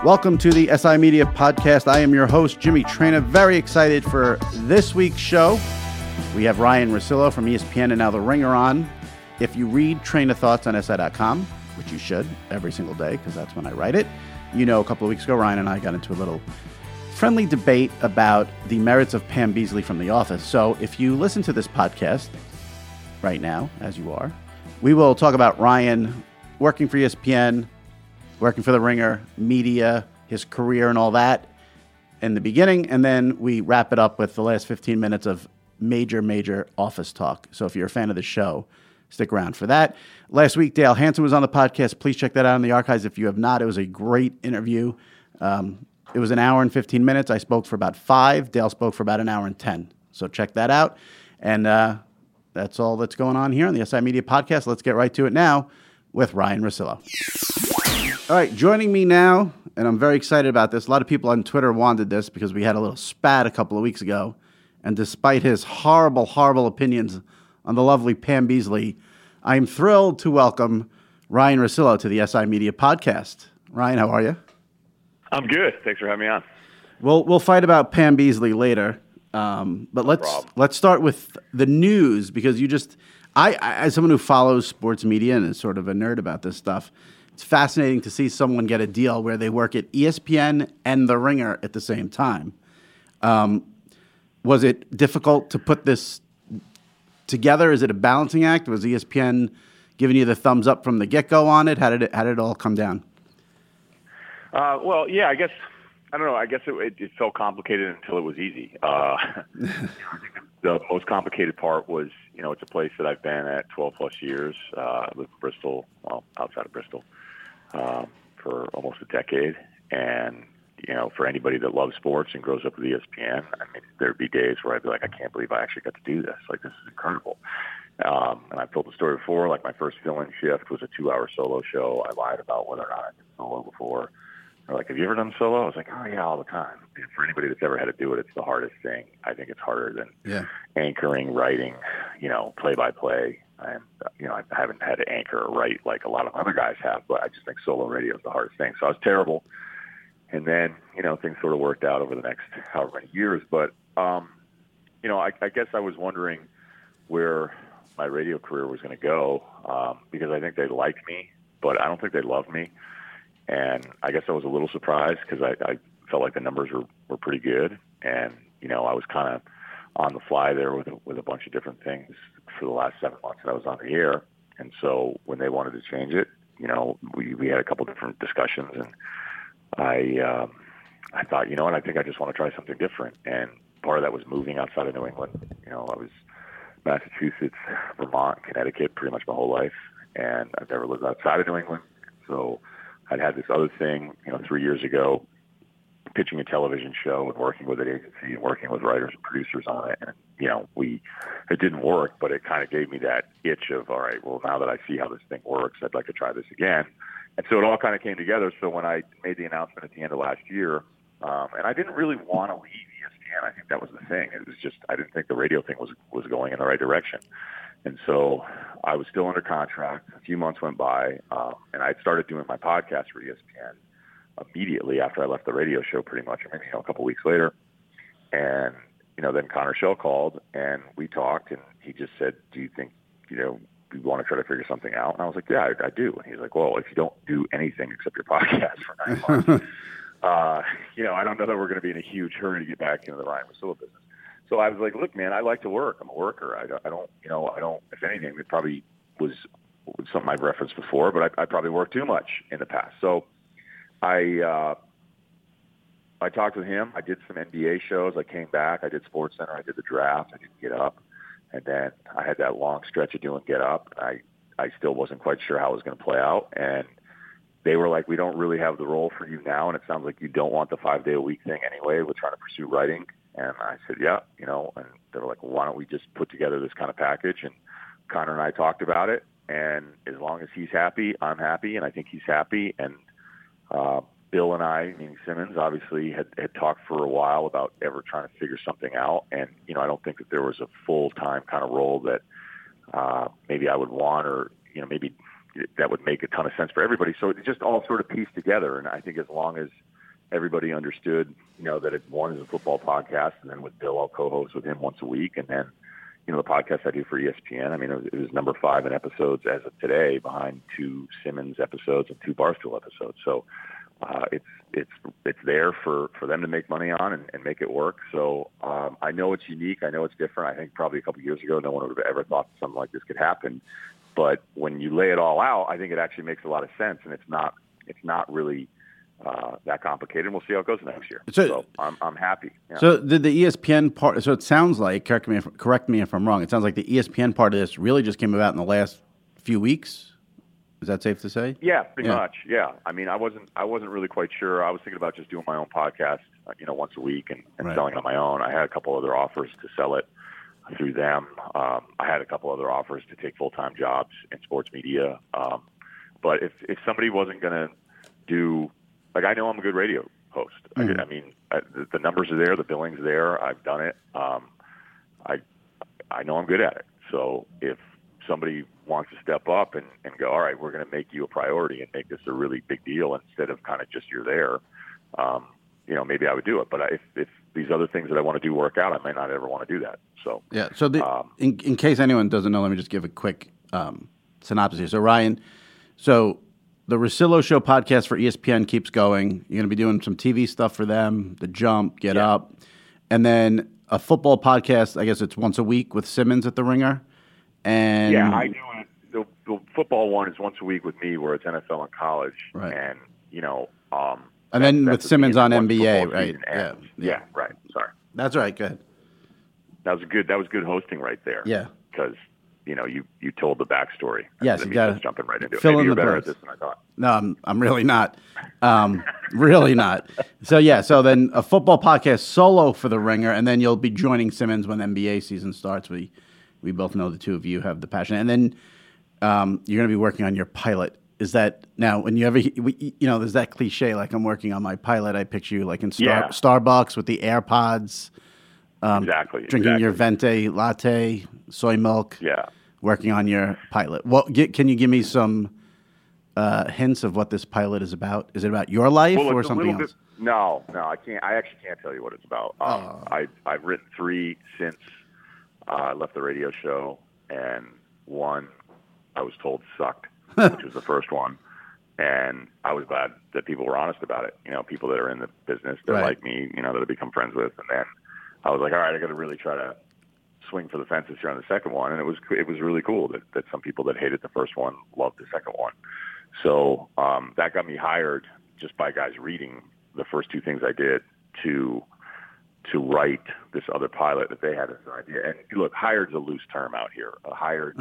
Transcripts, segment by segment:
Welcome to the SI Media Podcast. I am your host, Jimmy Traina. Very excited for this week's show. We have Ryan Russillo from ESPN and now The Ringer on. If you read Train of Thoughts on SI.com, which you should every single day because that's when I write it, you know a couple of weeks ago, Ryan and I got into a little friendly debate about the merits of Pam Beesly from The Office. So if you listen to this podcast right now, as you are, we will talk about Ryan working for ESPN, working for The Ringer, media, his career and all that in the beginning, and then we wrap it up with the last 15 minutes of major Office talk. So if you're a fan of the show, stick around for that. Last week, Dale Hansen was on the podcast. Please check that out in the archives if you have not. It was a great interview. It was an hour and 15 minutes. I spoke for about 5. Dale spoke for about an hour and 10. So check that out. And that's all that's going on here on the SI Media Podcast. Let's get right to it now with Ryan Russillo. All right, joining me now, and I'm very excited about this. A lot of people on Twitter wanted this because we had a little spat a couple of weeks ago. And despite his horrible opinions on the lovely Pam Beesly, I'm thrilled to welcome Ryan Russillo to the SI Media Podcast. Ryan, how are you? I'm good. Thanks for having me on. We'll fight about Pam Beesly later, but let's start with the news because I as someone who follows sports media and is sort of a nerd about this stuff, it's fascinating to see someone get a deal where they work at ESPN and The Ringer at the same time. Was it difficult to put this together? Is it a balancing act? Was ESPN giving you the thumbs up from the get-go on it? How did it all come down? Well, yeah, I don't know. I guess it felt complicated until it was easy. I think the most complicated part was, it's a place that I've been at 12 plus years. I lived in Bristol, outside of Bristol, for almost a decade. And, for anybody that loves sports and grows up with ESPN, there'd be days where I'd be like, I can't believe I actually got to do this. Like, this is incredible. And I've told the story before, like my first fill-in shift was a 2-hour solo show. I lied about whether or not I'd been solo before. They're like, have you ever done solo? I was like, oh, yeah, all the time. And for anybody that's ever had to do it, it's the hardest thing. I think it's harder than anchoring, writing, play-by-play. And, I haven't had to anchor or write like a lot of other guys have, but I just think solo radio is the hardest thing. So I was terrible. And then, things sort of worked out over the next however many years. But, I guess I was wondering where my radio career was going to go because I think they liked me, but I don't think they loved me. And I guess I was a little surprised because I felt like the numbers were pretty good. And, I was kind of on the fly there with a bunch of different things for the last 7 months that I was on the air. And so when they wanted to change it, we had a couple different discussions. And I thought, I think I just want to try something different. And part of that was moving outside of New England. I was Massachusetts, Vermont, Connecticut pretty much my whole life. And I've never lived outside of New England. So I'd had this other thing, 3 years ago, pitching a television show and working with an agency and working with writers and producers on it. And, it didn't work, but it kind of gave me that itch of, all right, well, now that I see how this thing works, I'd like to try this again. And so it all kind of came together. So when I made the announcement at the end of last year, and I didn't really want to leave ESPN. I think that was the thing. It was just, I didn't think the radio thing was going in the right direction. And so I was still under contract. A few months went by, and I started doing my podcast for ESPN immediately after I left the radio show pretty much, maybe a couple weeks later. And, then Connor Shell called, and we talked, and he just said, do you think, you want to try to figure something out? And I was like, yeah, I do. And he's like, well, if you don't do anything except your podcast for 9 months, I don't know that we're going to be in a huge hurry to get back into the Ryan Russillo business. So I was like, look, man, I like to work. I'm a worker. I don't, if anything, it probably was something I've referenced before, but I probably worked too much in the past. So I talked with him. I did some NBA shows. I came back. I did SportsCenter. I did the draft. I did Get Up. And then I had that long stretch of doing Get Up. I still wasn't quite sure how it was going to play out. And they were like, we don't really have the role for you now. And it sounds like you don't want the 5-day-a-week thing anyway. We're trying to pursue writing. And I said, yeah, and they were like, well, why don't we just put together this kind of package? And Connor and I talked about it. And as long as he's happy, I'm happy. And I think he's happy. And Bill and I, meaning Simmons, obviously had talked for a while about ever trying to figure something out. And, I don't think that there was a full-time kind of role that maybe I would want or, maybe that would make a ton of sense for everybody. So it just all sort of pieced together. And I think as long as everybody understood, that one is a football podcast, and then with Bill, I'll co-host with him once a week, and then, the podcast I do for ESPN. I mean, it was number 5 in episodes as of today, behind 2 Simmons episodes and 2 Barstool episodes. So it's there for them to make money on and make it work. So I know it's unique. I know it's different. I think probably a couple of years ago, no one would have ever thought something like this could happen. But when you lay it all out, I think it actually makes a lot of sense, and it's not really that complicated. We'll see how it goes next year. So I'm happy. Yeah. So did the ESPN part? So it sounds like, correct me if I'm wrong. It sounds like the ESPN part of this really just came about in the last few weeks. Is that safe to say? Yeah, pretty much. Yeah. I mean, I wasn't really quite sure. I was thinking about just doing my own podcast, once a week and right. selling it on my own. I had a couple other offers to sell it through them. I had a couple other offers to take full-time jobs in sports media. But if somebody wasn't going to do, like, I know I'm a good radio host. Mm-hmm. I mean, the numbers are there, the billing's there. I've done it. I know I'm good at it. So if somebody wants to step up and go, all right, we're going to make you a priority and make this a really big deal instead of kind of just you're there, maybe I would do it. But if these other things that I want to do work out, I might not ever want to do that. So yeah. So in case anyone doesn't know, let me just give a quick synopsis here. So Ryan, the Russillo Show podcast for ESPN keeps going. You're going to be doing some TV stuff for them, The Jump, Get Up, and then a football podcast. I guess it's once a week with Simmons at The Ringer. And yeah, I do it. The football one is once a week with me, where it's NFL and college, right. And and then with Simmons on NBA, right? Yeah, right. Sorry, that's right. Good. That was good hosting right there. Yeah, because you told the backstory. Yes, you got jumping right into it. Maybe you're in the better place. at this than I thought. No, I'm really not. Really not. So then a football podcast solo for The Ringer, and then you'll be joining Simmons when the NBA season starts. We both know the two of you have the passion, and then you're going to be working on your pilot. Is that now when you ever there's that cliche like I'm working on my pilot? I picture you like in Starbucks with the AirPods, exactly, drinking your Venti latte, soy milk. Yeah, working on your pilot. Can you give me some hints of what this pilot is about? Is it about your life or something else? No, I can't. I actually can't tell you what it's about. I've written 3 since I left the radio show, and 1 I was told sucked, which was the first one. And I was glad that people were honest about it. People that are in the business that like me, that I've become friends with. And then I was like, all right, I got to really try to swing for the fences here on the second one. And it was really cool that some people that hated the first one loved the second one. So that got me hired just by guys reading the first 2 things I did to write this other pilot that they had as an idea. And look, hired's a loose term out here. Hired,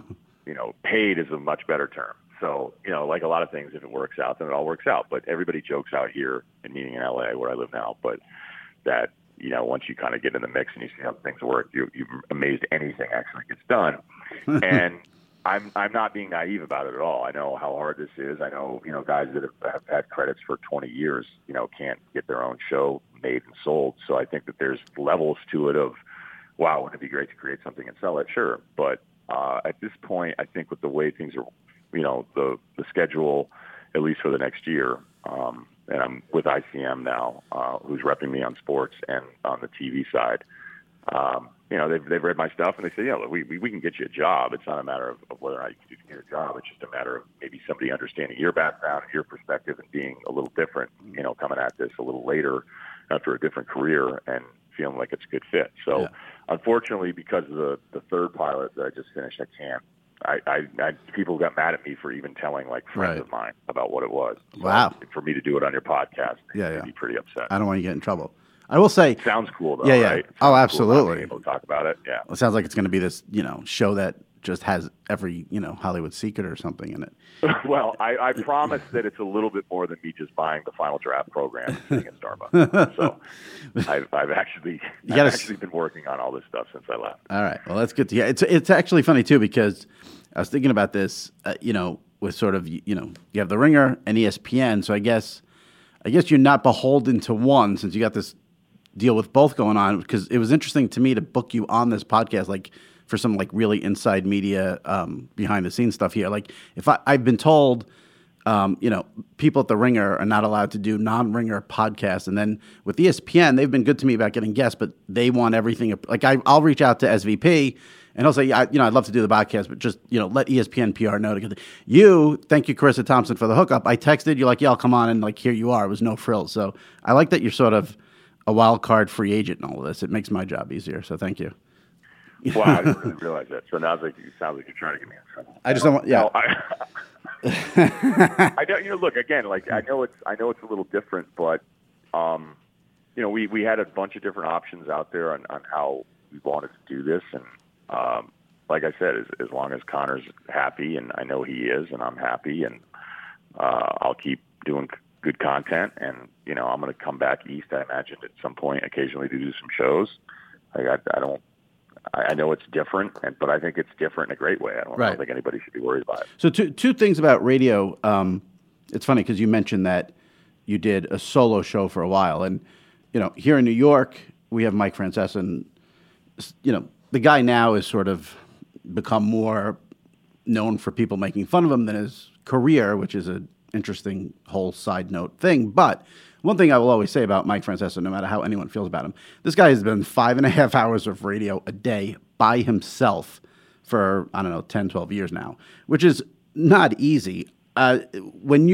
paid is a much better term. So, like a lot of things, if it works out, then it all works out. But everybody jokes out here, meaning in LA where I live now, but that, once you kind of get in the mix and you see how things work, you're amazed anything actually gets done. And I'm not being naive about it at all. I know how hard this is. I know, guys that have had credits for 20 years, can't get their own show made and sold. So I think that there's levels to it of, wow, wouldn't it be great to create something and sell it? Sure. But at this point, I think with the way things are, the schedule, at least for the next year, and I'm with ICM now, who's repping me on sports and on the TV side. They've read my stuff and they say, yeah, look, we can get you a job. It's not a matter of whether or not you can get a job. It's just a matter of maybe somebody understanding your background and your perspective and being a little different, coming at this a little later after a different career and feeling like it's a good fit. So unfortunately, because of the third pilot that I just finished, I can't. People got mad at me for even telling like friends of mine about what it was. So wow. For me to do it on your podcast, I'd be pretty upset. I don't want you to get in trouble. I will say, sounds cool though. Yeah. Right? Oh, absolutely. Cool able to talk about it. Yeah. Well, it sounds like it's going to be this, show that just has every, Hollywood secret or something in it. Well, I promise that it's a little bit more than me just buying the Final Draft program and sitting at Starbucks. So I've actually been working on all this stuff since I left. All right. Well, that's good to hear. It's actually funny too, because I was thinking about this, with sort of, you have The Ringer and ESPN. So I guess you're not beholden to one since you got this deal with both going on, because it was interesting to me to book you on this podcast, like for some like really inside media, behind the scenes stuff here. Like if I've been told, people at the Ringer are not allowed to do non-Ringer podcasts. And then with ESPN, they've been good to me about getting guests, but they want everything. Like I'll reach out to SVP and he'll say, I'd love to do the podcast, but just, let ESPN PR know. Thank you, Carissa Thompson, for the hookup. I texted you like, yeah, I'll come on. And like, here you are. It was no frills. So I like that you're sort of a wild card free agent in all of this. It makes my job easier. So thank you. Wow, I didn't really realize that. So now it sounds like you're trying to get me in trouble. I just don't want, yeah. I don't. Look again. Like I know it's a little different, but we had a bunch of different options out there on how we wanted to do this, and like I said, as long as Connor's happy, and I know he is, and I'm happy, and I'll keep doing good content, and I'm going to come back east. I imagine at some point, occasionally to do some shows. I know it's different, but I think it's different in a great way. I don't think anybody should be worried about it. So two things about radio. It's funny because you mentioned that you did a solo show for a while. And, here in New York, we have Mike Francesa. And, the guy now is sort of become more known for people making fun of him than his career, which is an interesting whole side note thing. But one thing I will always say about Mike Francesa, no matter how anyone feels about him, this guy has been 5.5 hours of radio a day by himself for, 10, 12 years now, which is not easy. When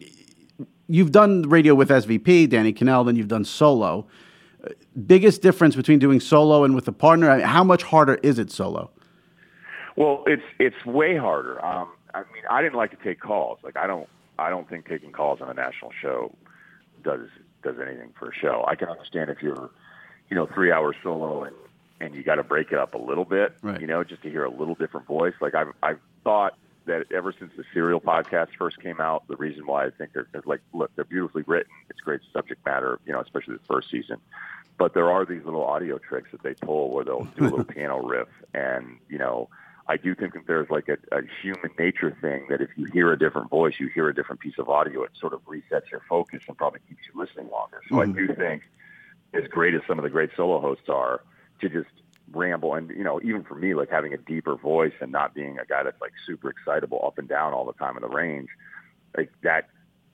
you've done radio with SVP, Danny Kanell, then you've done solo. Biggest difference between doing solo and with a partner, how much harder is it solo? Well, it's way harder. I didn't like to take calls. Like I don't think taking calls on a national show does anything for a show. I can understand if you're, 3 hours solo and you got to break it up a little bit, right. Just to hear a little different voice. Like I've thought that ever since the Serial podcast first came out, the reason why I think they're like, look, they're beautifully written. It's great subject matter, especially the first season. But there are these little audio tricks that they pull where they'll do a little piano riff. And, I do think that there's like a human nature thing that if you hear a different voice, you hear a different piece of audio, it sort of resets your focus and probably keeps you listening longer. So I do think, as great as some of the great solo hosts are, to just ramble and, even for me, like having a deeper voice and not being a guy that's like super excitable up and down all the time in the range, like that,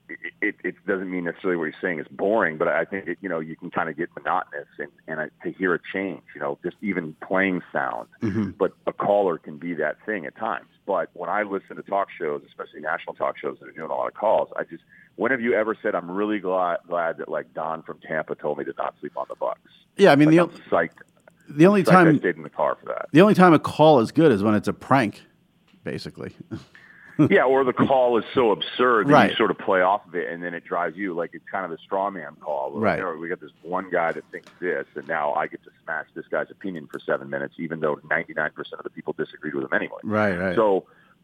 it doesn't mean necessarily what you're saying is boring, but I think, you can kind of get monotonous and to hear a change, just even playing sound. Mm-hmm. But a caller can be that thing at times. But when I listen to talk shows, especially national talk shows that are doing a lot of calls, when have you ever said, I'm really glad that like Don from Tampa told me to not sleep on the Bucks? Yeah, I mean, I'm psyched. The only time I stayed in the car for that. The only time a call is good is when it's a prank, basically. Yeah, or the call is so absurd that right. you sort of play off of it, and then it drives you like it's kind of a straw man call. Right. We got this one guy that thinks this, and now I get to smash this guy's opinion for 7 minutes, even though 99% of the people disagreed with him anyway. Right. So,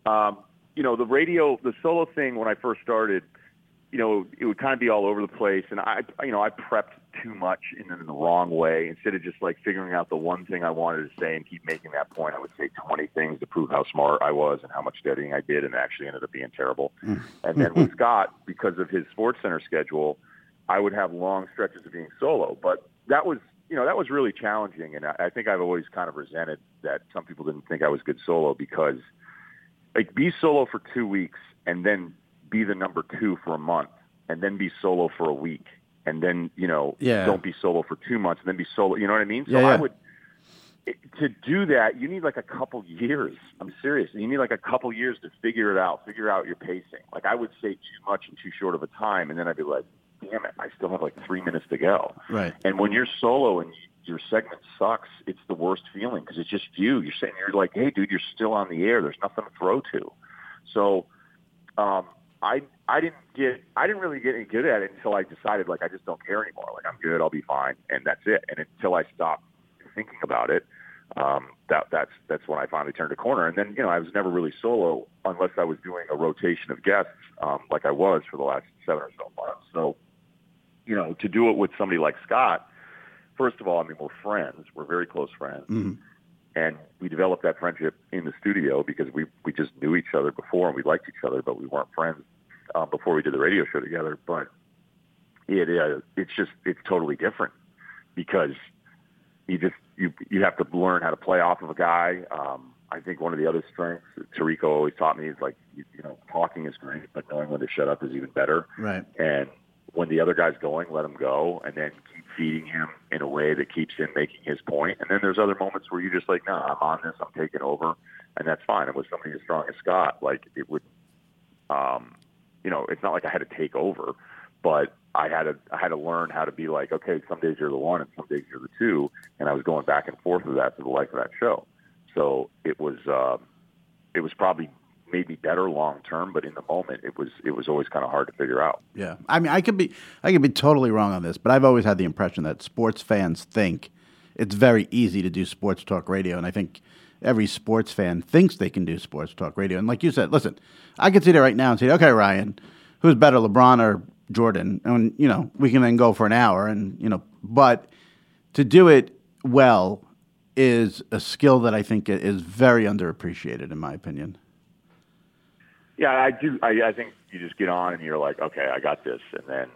the solo thing when I first started, it would kind of be all over the place, and I prepped too much in the wrong way. Instead of just like figuring out the one thing I wanted to say and keep making that point, I would say 20 things to prove how smart I was and how much studying I did, and it actually ended up being terrible. And then with Scott, because of his SportsCenter schedule, I would have long stretches of being solo. But that was really challenging, and I think I've always kind of resented that some people didn't think I was good solo because, like, be solo for 2 weeks and then be the number 2 for a month, and then be solo for a week, and then, don't be solo for 2 months, and then be solo. You know what I mean? So yeah. To do that, you need like a couple years. I'm serious. You need like a couple years to figure out your pacing. Like I would say too much in too short of a time, and then I'd be like, damn it, I still have like 3 minutes to go. Right. And when you're solo and your segment sucks, it's the worst feeling because it's just you. You're like, hey, dude, you're still on the air. There's nothing to throw to. So, I didn't really get any good at it until I decided, like, I just don't care anymore. Like, I'm good, I'll be fine, and that's it. And until I stopped thinking about it, that's when I finally turned a corner. And then, I was never really solo unless I was doing a rotation of guests, like I was for the last 7 or so months. So, to do it with somebody like Scott, first of all, I mean, we're friends. We're very close friends. Mm-hmm. And we developed that friendship in the studio because we just knew each other before and we liked each other, but we weren't friends before we did the radio show together. But it's totally different because you have to learn how to play off of a guy. I think one of the other strengths Tirico always taught me is like, talking is great, but knowing when to shut up is even better. Right. And when the other guy's going, let him go, and then keep feeding him in a way that keeps him making his point. And then there's other moments where you're just like, no, I'm on this, I'm taking over, and that's fine. And with somebody as strong as Scott, like it would, it's not like I had to take over, but I had to learn how to be like, okay, some days you're the one and some days you're the two, and I was going back and forth with that for the life of that show. So it was probably maybe better long term, but in the moment it was always kind of hard to figure out. Yeah, I mean, I could be totally wrong on this, but I've always had the impression that sports fans think it's very easy to do sports talk radio, and I think every sports fan thinks they can do sports talk radio. And like you said, listen, I could sit there right now and say, okay, Ryan, who's better, LeBron or Jordan? And we can then go for an hour, and but to do it well is a skill that I think is very underappreciated, in my opinion. Yeah, I do. I think you just get on and you're like, okay, I got this. And then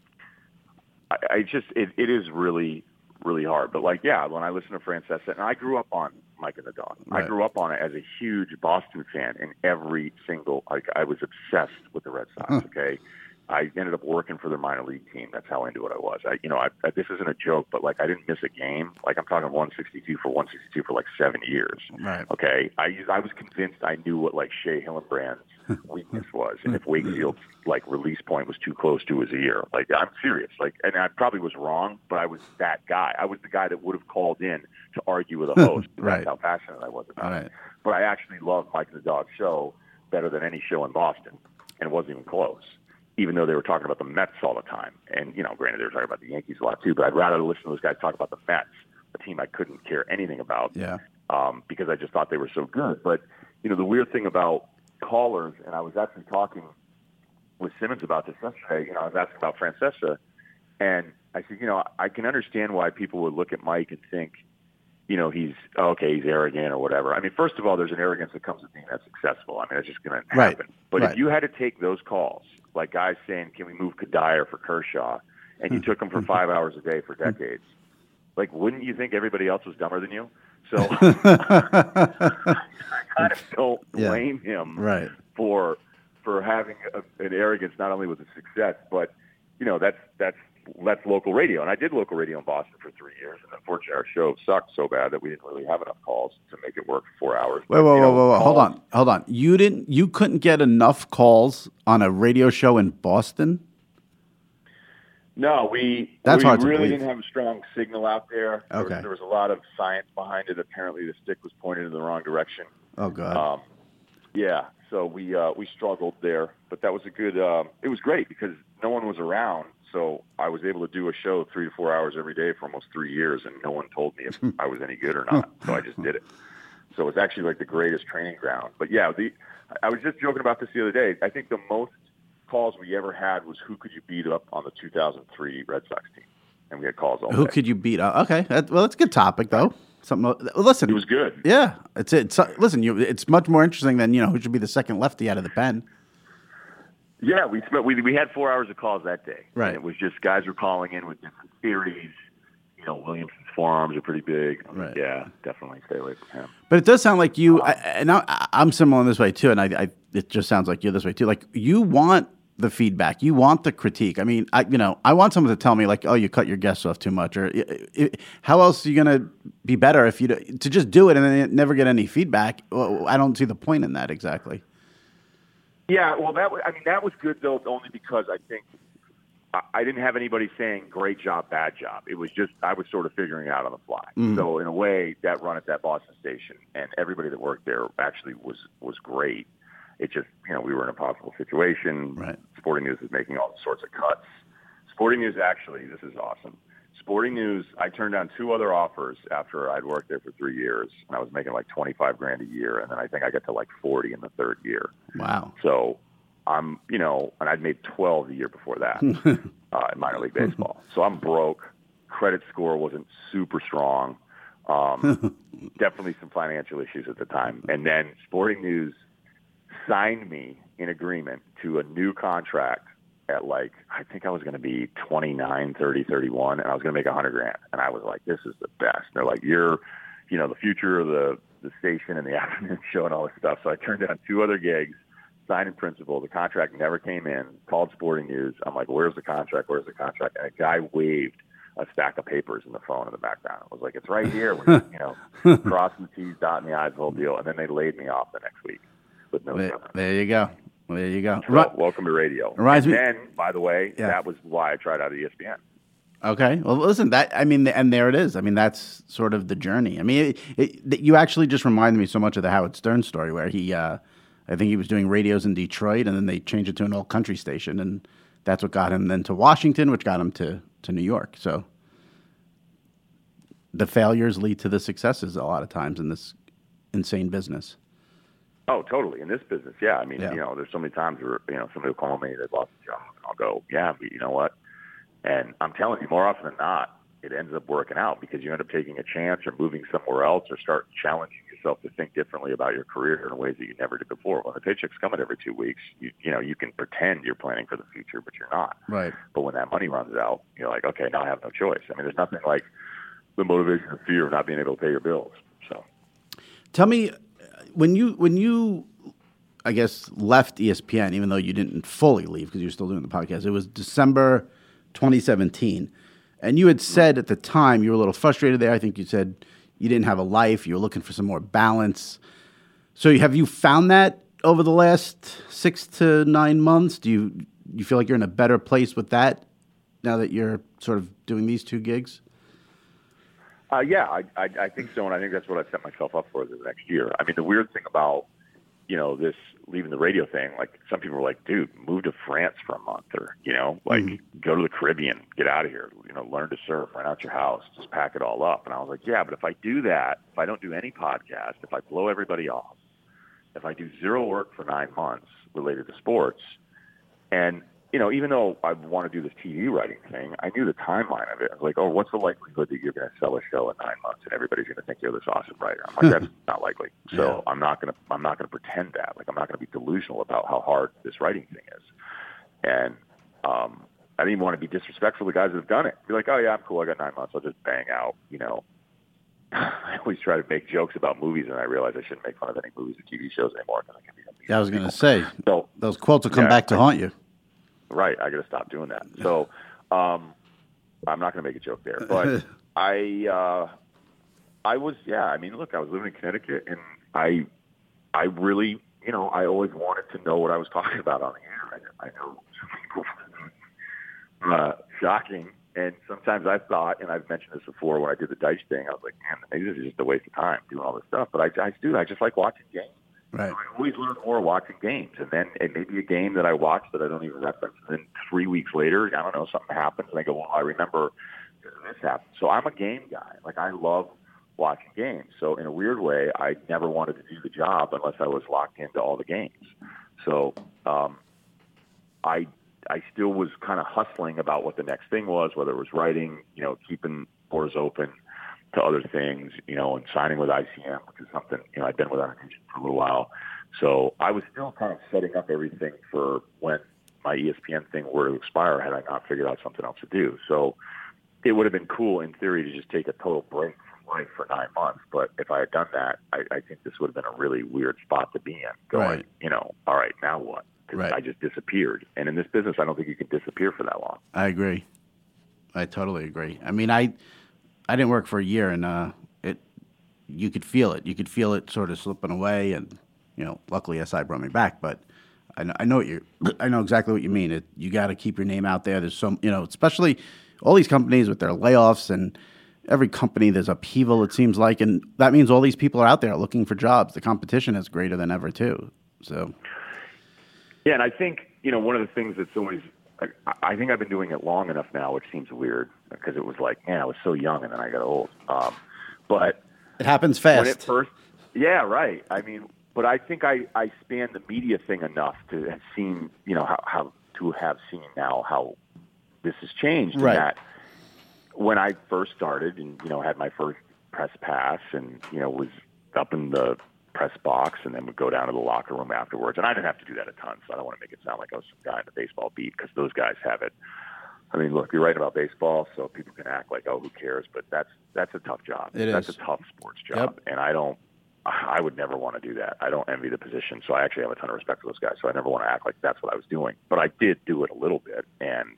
it is really, really hard. But like, yeah, when I listen to Francesa, and I grew up on Mike and the Dog. Right. I grew up on it as a huge Boston fan, and every single, I was obsessed with the Red Sox, okay? I ended up working for their minor league team. That's how into it I was. This isn't a joke, but like I didn't miss a game. Like I'm talking 162 for like 7 years. Right. Okay. I was convinced I knew what like Shea Hillenbrand's weakness was, and if Wakefield's like release point was too close to his ear. Like I'm serious. Like, and I probably was wrong, but I was that guy. I was the guy that would have called in to argue with a host. Right. That's how passionate I was about right. it. But I actually loved Mike and the Dog show better than any show in Boston, and it wasn't even close. Even though they were talking about the Mets all the time. And, granted, they were talking about the Yankees a lot too, but I'd rather listen to those guys talk about the Mets, a team I couldn't care anything about, because I just thought they were so good. But, the weird thing about callers, and I was actually talking with Simmons about this yesterday, I was asking about Francesa, and I said, I can understand why people would look at Mike and think, he's arrogant or whatever. I mean, first of all, there's an arrogance that comes with being that successful. I mean, that's just going to happen. Right. But right. if you had to take those calls, like guys saying, can we move Kadire for Kershaw, and you took him for 5 hours a day for decades, like, wouldn't you think everybody else was dumber than you? So I kind of don't blame him right. for having an arrogance, not only with the success, but, that's local radio. And I did local radio in Boston for 3 years, and unfortunately our show sucked so bad that we didn't really have enough calls to make it work for 4 hours. Wait, hold on. You couldn't get enough calls on a radio show in Boston? No, we really didn't have a strong signal out there. Okay. There was a lot of science behind it. Apparently the stick was pointed in the wrong direction. Oh, God. So we struggled there, but that was a good, it was great because no one was around. So I was able to do a show 3 to 4 hours every day for almost 3 years, and no one told me if I was any good or not. So I just did it. So it's actually like the greatest training ground. But yeah, I was just joking about this the other day. I think the most calls we ever had was who could you beat up on the 2003 Red Sox team, and we had calls all day. Who could you beat up? Okay, that's a good topic though. Listen, it was good. Yeah, listen, it's much more interesting than who should be the second lefty out of the pen. Yeah, we had 4 hours of calls that day. Right. And it was just guys were calling in with different theories. Williamson's forearms are pretty big. Right. Yeah, definitely stay away from him. But it does sound like you, and I'm similar in this way too, and it just sounds like you're this way too. Like you want the feedback, you want the critique. I mean, I want someone to tell me like, oh, you cut your guests off too much, or how else are you going to be better if to just do it and then never get any feedback? Well, I don't see the point in that exactly. Yeah, well, that was good though, only because I think I didn't have anybody saying great job, bad job. It was just I was sort of figuring it out on the fly. Mm-hmm. So in a way, that run at that Boston station and everybody that worked there actually was great. It just we were in a possible situation. Right. Sporting News is making all sorts of cuts. Sporting News actually, this is awesome. Sporting News, I turned down 2 other offers after I'd worked there for 3 years, and I was making like $25,000 a year, and then I think I got to like 40 in the 3rd year. Wow. So I'm, and I'd made 12 the year before that in minor league baseball. So I'm broke. Credit score wasn't super strong. Definitely some financial issues at the time. And then Sporting News signed me in agreement to a new contract at like, I think I was going to be 29, 30, 31, and I was going to make $100,000. And I was like, this is the best. And they're like, you're, the future of the the station and the afternoon show and all this stuff. So I turned down 2 other gigs, signed in principle. The contract never came in. Called Sporting News. I'm like, where's the contract? Where's the contract? And a guy waved a stack of papers in the phone in the background. I was like, it's right here. We're, crossing the T's, dotting the I's, the whole deal. And then they laid me off the next week with no severance. There you go. There you go. So, welcome to radio. And then, by the way, that was why I tried out at ESPN. Okay. Well, listen, and there it is. I mean, that's sort of the journey. I mean, you actually just reminded me so much of the Howard Stern story where he, I think he was doing radios in Detroit, and then they changed it to an all-country station, and that's what got him then to Washington, which got him to New York. So the failures lead to the successes a lot of times in this insane business. Oh, totally. In this business, yeah. I mean, there's so many times where, somebody will call me, they've lost a job, and I'll go, yeah, but you know what? And I'm telling you, more often than not, it ends up working out because you end up taking a chance or moving somewhere else or start challenging yourself to think differently about your career in ways that you never did before. When the paycheck's coming every 2 weeks, you can pretend you're planning for the future, but you're not. Right. But when that money runs out, you're like, okay, now I have no choice. I mean, there's nothing like the motivation of fear of not being able to pay your bills. So, tell me, when you I guess left ESPN, even though you didn't fully leave because you were still doing the podcast, it was December 2017. And you had said at the time you were a little frustrated there. I think you said you didn't have a life. You were looking for some more balance. So have you found that over the last 6 to 9 months? Do you feel like you're in a better place with that now that you're sort of doing these 2 gigs? Yeah, I think so. And I think that's what I set myself up for the next year. I mean, the weird thing about, this leaving the radio thing, like some people were like, dude, move to France for a month or, go to the Caribbean, get out of here, learn to surf, rent out your house, just pack it all up. And I was like, yeah, but if I do that, if I don't do any podcast, if I blow everybody off, if I do 0 work for 9 months related to sports, and, even though I want to do this TV writing thing, I knew the timeline of it. I was like, oh, what's the likelihood that you're going to sell a show in 9 months and everybody's going to think you're this awesome writer? I'm like, that's not likely. So I'm not going to pretend that. Like, I'm not going to be delusional about how hard this writing thing is. And I didn't even want to be disrespectful to the guys that have done it. Be like, oh yeah, I'm cool. I got 9 months. I'll just bang out. I always try to make jokes about movies, and I realize I shouldn't make fun of any movies or TV shows anymore. Yeah, I was going to say, so, those quotes will come back to haunt you. Right, I got to stop doing that. So, I'm not going to make a joke there, but I was, I mean, look, I was living in Connecticut, and I really, I always wanted to know what I was talking about on the air. I know some people, shocking, and sometimes I thought, and I've mentioned this before when I did the Dice thing, I was like, man, maybe this is just a waste of time doing all this stuff. But I just like watching games. Right. So I always learn more watching games, and then it may be a game that I watched that I don't even reference. And then 3 weeks later, I don't know, something happens, and I go, well, I remember this happened. So I'm a game guy. Like, I love watching games. So in a weird way, I never wanted to do the job unless I was locked into all the games. So I still was kind of hustling about what the next thing was, whether it was writing, keeping doors open to other things, and signing with ICM, which is something, I'd been with our agent for a little while. So I was still kind of setting up everything for when my ESPN thing were to expire had I not figured out something else to do. So it would have been cool in theory to just take a total break from life for 9 months. But if I had done that, I think this would have been a really weird spot to be in going, all right, now what? Because I just disappeared. And in this business, I don't think you can disappear for that long. I agree. I totally agree. I mean, I didn't work for a year, and you could feel it. You could feel it sort of slipping away, and luckily SI brought me back. But I know exactly what you mean. You got to keep your name out there. There's some, especially all these companies with their layoffs, and every company there's upheaval. It seems like, and that means all these people are out there looking for jobs. The competition is greater than ever too. So, yeah, and I think one of the things that's always I think I've been doing it long enough now, which seems weird because it was like, man, I was so young and then I got old. But it happens fast. When it first, yeah, right. I mean, but I think I spanned the media thing enough to have seen, how how this has changed. Right. And that when I first started and, had my first press pass and, was up in the press box and then would go down to the locker room afterwards. And I didn't have to do that a ton, so I don't want to make it sound like I was some guy in the baseball beat because those guys have it. I mean, look, you're writing about baseball, so people can act like, oh, who cares? But that's a tough job. That's a tough sports job. Yep. And I don't I would never want to do that. I don't envy the position, so I actually have a ton of respect for those guys. So I never want to act like that's what I was doing, but I did do it a little bit, and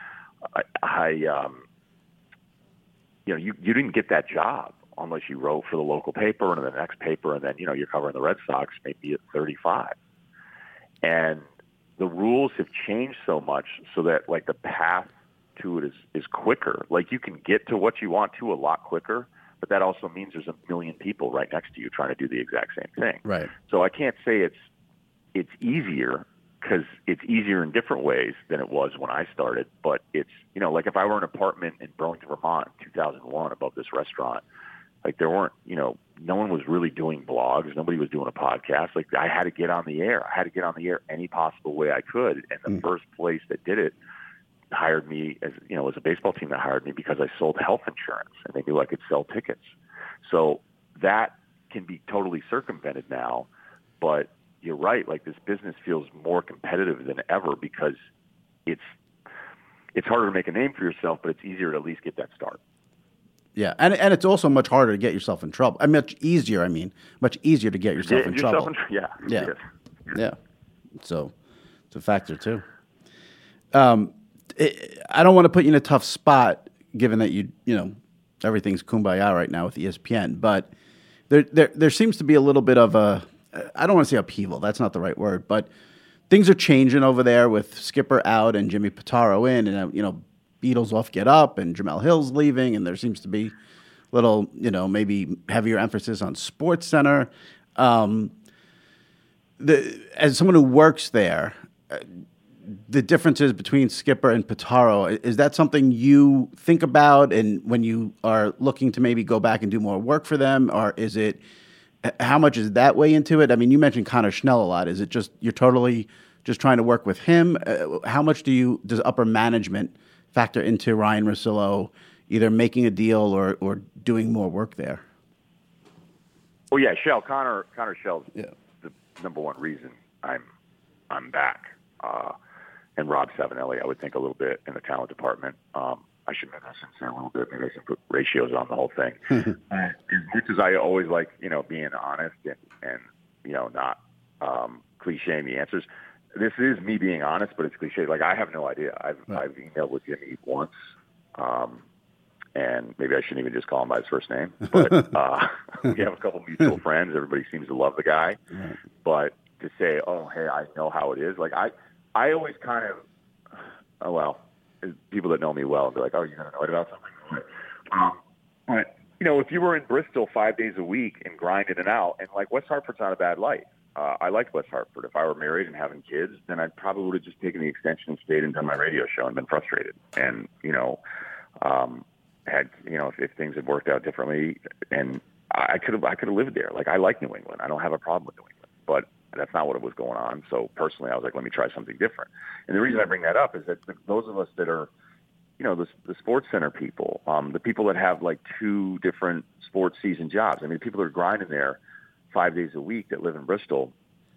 you didn't get that job unless you wrote for the local paper and the next paper, and then you're covering the Red Sox maybe at 35, and the rules have changed so much so that like the path to it is quicker. Like you can get to what you want to a lot quicker, but that also means there's a million people right next to you trying to do the exact same thing. Right. So I can't say it's easier, because it's easier in different ways than it was when I started. But it's, like if I were in an apartment in Burlington, Vermont in 2001 above this restaurant, like there weren't, no one was really doing blogs. Nobody was doing a podcast. Like I had to get on the air. I had to get on the air any possible way I could. And the first place that did it hired me as a baseball team that hired me because I sold health insurance and they knew I could sell tickets. So that can be totally circumvented now, but you're right. Like this business feels more competitive than ever because it's harder to make a name for yourself, but it's easier to at least get that start. Yeah, and it's also much harder to get yourself in trouble. Much easier to get yourself in trouble. Yeah. So it's a factor too. I don't want to put you in a tough spot, given that everything's kumbaya right now with ESPN. But there seems to be a little bit of I don't want to say upheaval. That's not the right word, but things are changing over there with Skipper out and Jimmy Pitaro in, and Beatles off Get Up and Jamel Hill's leaving, and there seems to be a little maybe heavier emphasis on Sports Center. As someone who works there, the differences between Skipper and Pitaro, is that something you think about and when you are looking to maybe go back and do more work for them, or is it, how much is that way into it? I mean, you mentioned Connor Schnell a lot. Is it just you're totally just trying to work with him? How much does upper management factor into Ryan Russillo either making a deal or doing more work there? Well, yeah, Connor Schell's the number one reason I'm back. And Rob Savinelli, I would think a little bit in the talent department. I should maybe say a little bit. Maybe I should put ratios on the whole thing. As much as I always like, being honest and not clichéing the answers. This is me being honest, but it's cliche. Like I have no idea. I've emailed with Jimmy once, and maybe I shouldn't even just call him by his first name. But we have a couple mutual friends. Everybody seems to love the guy, but to say, "Oh, hey, I know how it is," like I always kind of, people that know me well, be like, "Oh, you're gonna know it about something." But if you were in Bristol 5 days a week and grinding it out, and like West Hartford's not a bad life. I like West Hartford. If I were married and having kids, then I probably would have just taken the extension and stayed and done my radio show and been frustrated. And had if things had worked out differently, and I could have lived there. Like I like New England. I don't have a problem with New England, but that's not what was going on. So personally, I was like, let me try something different. And the reason I bring that up is that those of us that are, the Sports Center people, the people that have like two different sports season jobs. I mean, people that are grinding there 5 days a week that live in Bristol,